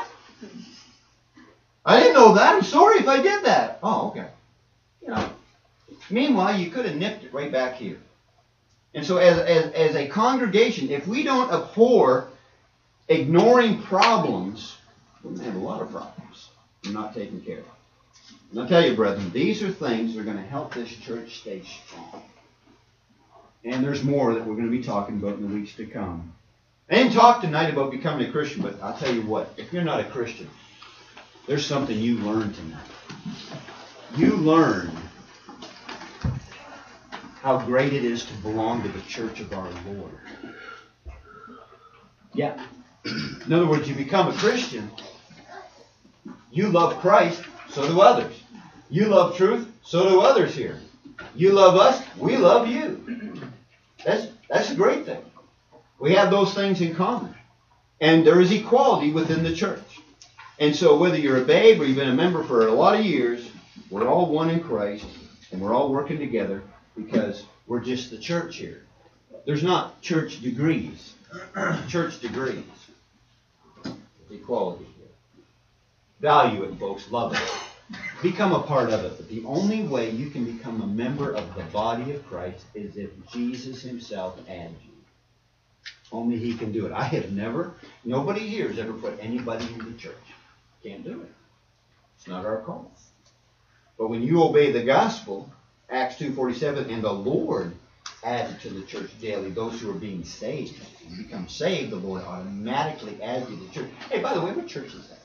I didn't know that. I'm sorry if I did that. Oh, okay. You know. Meanwhile, you could have nipped it right back here. And so as, as, as a congregation, if we don't abhor ignoring problems, we're going to have a lot of problems we're not taken care of. And I'll tell you, brethren, these are things that are going to help this church stay strong. And there's more that we're going to be talking about in the weeks to come. I didn't talk tonight about becoming a Christian, but I'll tell you what, if you're not a Christian, there's something you learned tonight. You learned how great it is to belong to the church of our Lord. Yeah. In other words, you become a Christian. You love Christ, so do others. You love truth, so do others here. You love us, we love you. That's, that's a great thing. We have those things in common. And there is equality within the church. And so whether you're a babe or you've been a member for a lot of years, we're all one in Christ, and we're all working together because we're just the church here. There's not church degrees. Church degrees. Equality here. Value it, folks. Love it. Become a part of it. But the only way you can become a member of the body of Christ is if Jesus himself adds you. Only He can do it. I have never, nobody here has ever put anybody in the church. Can't do it. It's not our call. But when you obey the gospel, Acts two forty-seven, and the Lord added to the church daily those who are being saved. When you become saved, the Lord automatically adds you to the church. Hey, by the way, what church is that?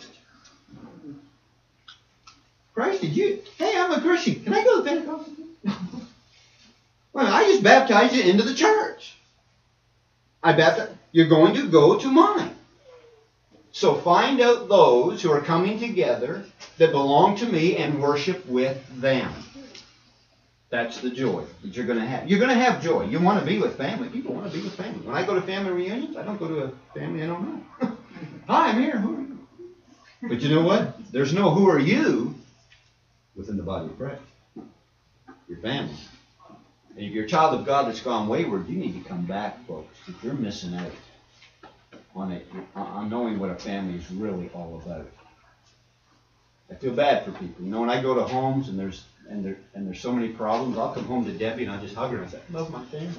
Christ, did you? Hey, I'm a Christian. Can I go to Pentecostal? Well, I just baptized you into the church. I baptized. You're going to go to mine. So find out those who are coming together that belong to me and worship with them. That's the joy that you're going to have. You're going to have joy. You want to be with family. People want to be with family. When I go to family reunions, I don't go to a family I don't know. Hi, I'm here. Who are you? But you know what? There's no who are you within the body of Christ. Your family. And if you're a child of God that's gone wayward, you need to come back, folks, because you're missing out on it, on knowing what a family is really all about. I feel bad for people. You know, when I go to homes and there's and there and there's so many problems, I'll come home to Debbie and I'll just hug her and I say, I love my family.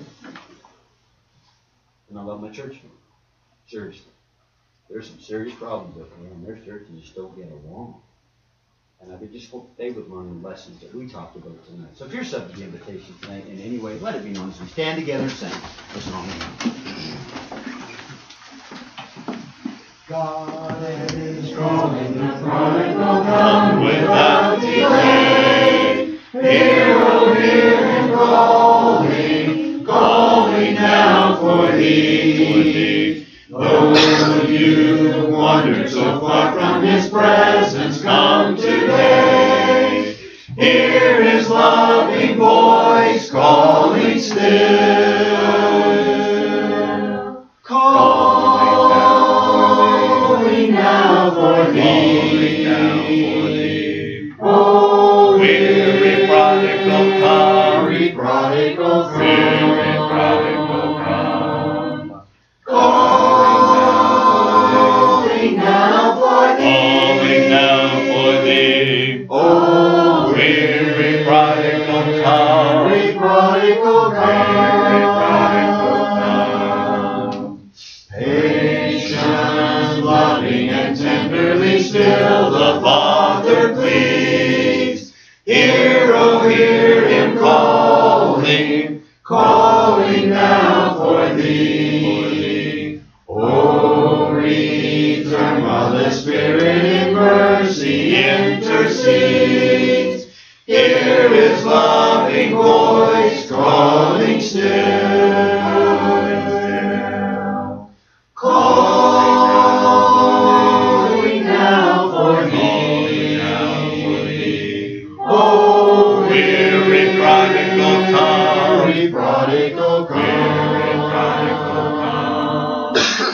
And I love my church family. Seriously. There's some serious problems up there, and their churches just don't get along. And I would just hope they would learn the lessons that we talked about tonight. So if you're subject to the invitation tonight in any way, let it be known as we stand together and sing this song. God is drawing the bride will come without delay. Hear, oh, hear him calling, calling now for thee. Though you wandered so far from his presence, come today. Hear his loving voice calling still. Calling now for thee. Oh, weary prodigal, come. Weary prodigal, come. Weary prodigal, come. Calling now for thee. Calling now for thee. Oh, weary prodigal, come. Weary prodigal, come. Weary prodigal, come. Patient, loving, and tenderly still the Father pleads. Hear, oh, hear him calling, calling now for thee. Oh, return while the Spirit in mercy intercedes. Hear his loving voice calling still. Calling now for thee. Oh, weary prodigal, come. Weary prodigal, come. Weary prodigal, come.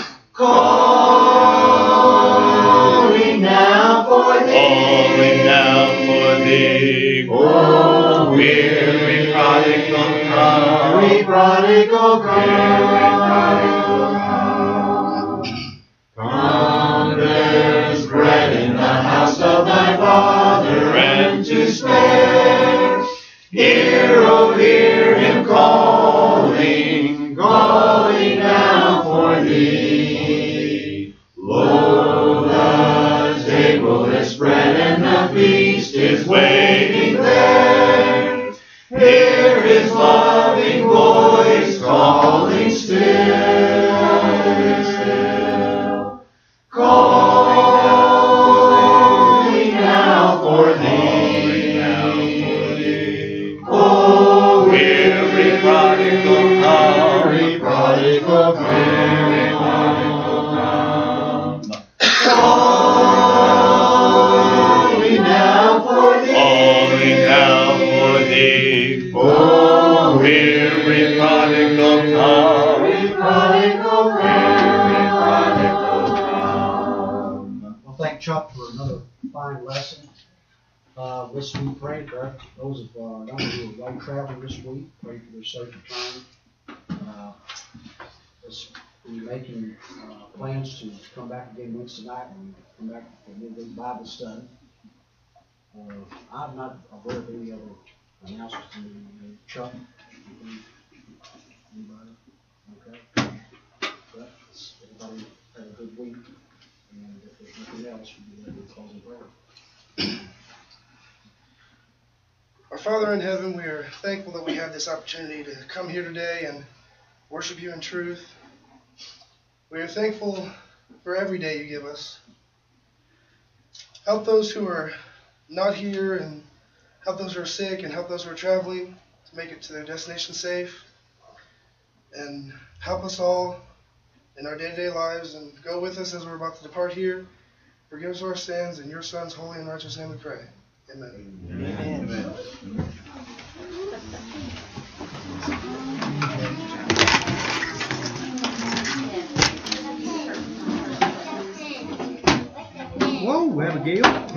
Calling now for thee. Calling now for thee. Oh, weary prodigal, come. Weary prodigal, come. Weary prodigal, come. Come, there's bread in the house of thy Father, and to spare. Hear, oh, hear him calling, calling now for thee. Lo, the table is spread and the feast is waiting there. Hear his loving voice calling still. Calling now for thee. Oh, weary prodigal, come. Weary prodigal, come. Weary prodigal, come. Calling now for thee. Calling now for thee. Oh, weary prodigal, come. Weary prodigal, come. Weary prodigal, come. Well, thank Chuck for another fine lesson. Uh, this week, pray for those of uh, those who are road traveling this week. Pray for their safe return. Uh, this, we're making uh, plans to come back again Wednesday night and come back for midweek Bible study. Uh, I'm not aware of any other announcements. Chuck, anybody? Okay. comments. Everybody had a good week, and if there's nothing else, we'll be ready to close in prayer. Our Father in heaven, we are thankful that we have this opportunity to come here today and worship you in truth. We are thankful for every day you give us. Help those who are not here, and help those who are sick, and help those who are traveling to make it to their destination safe. And help us all in our day-to-day lives, and go with us as we're about to depart here. Forgive us our sins. In your Son's holy and righteous name we pray. Amen. Amen. Whoa, Abigail.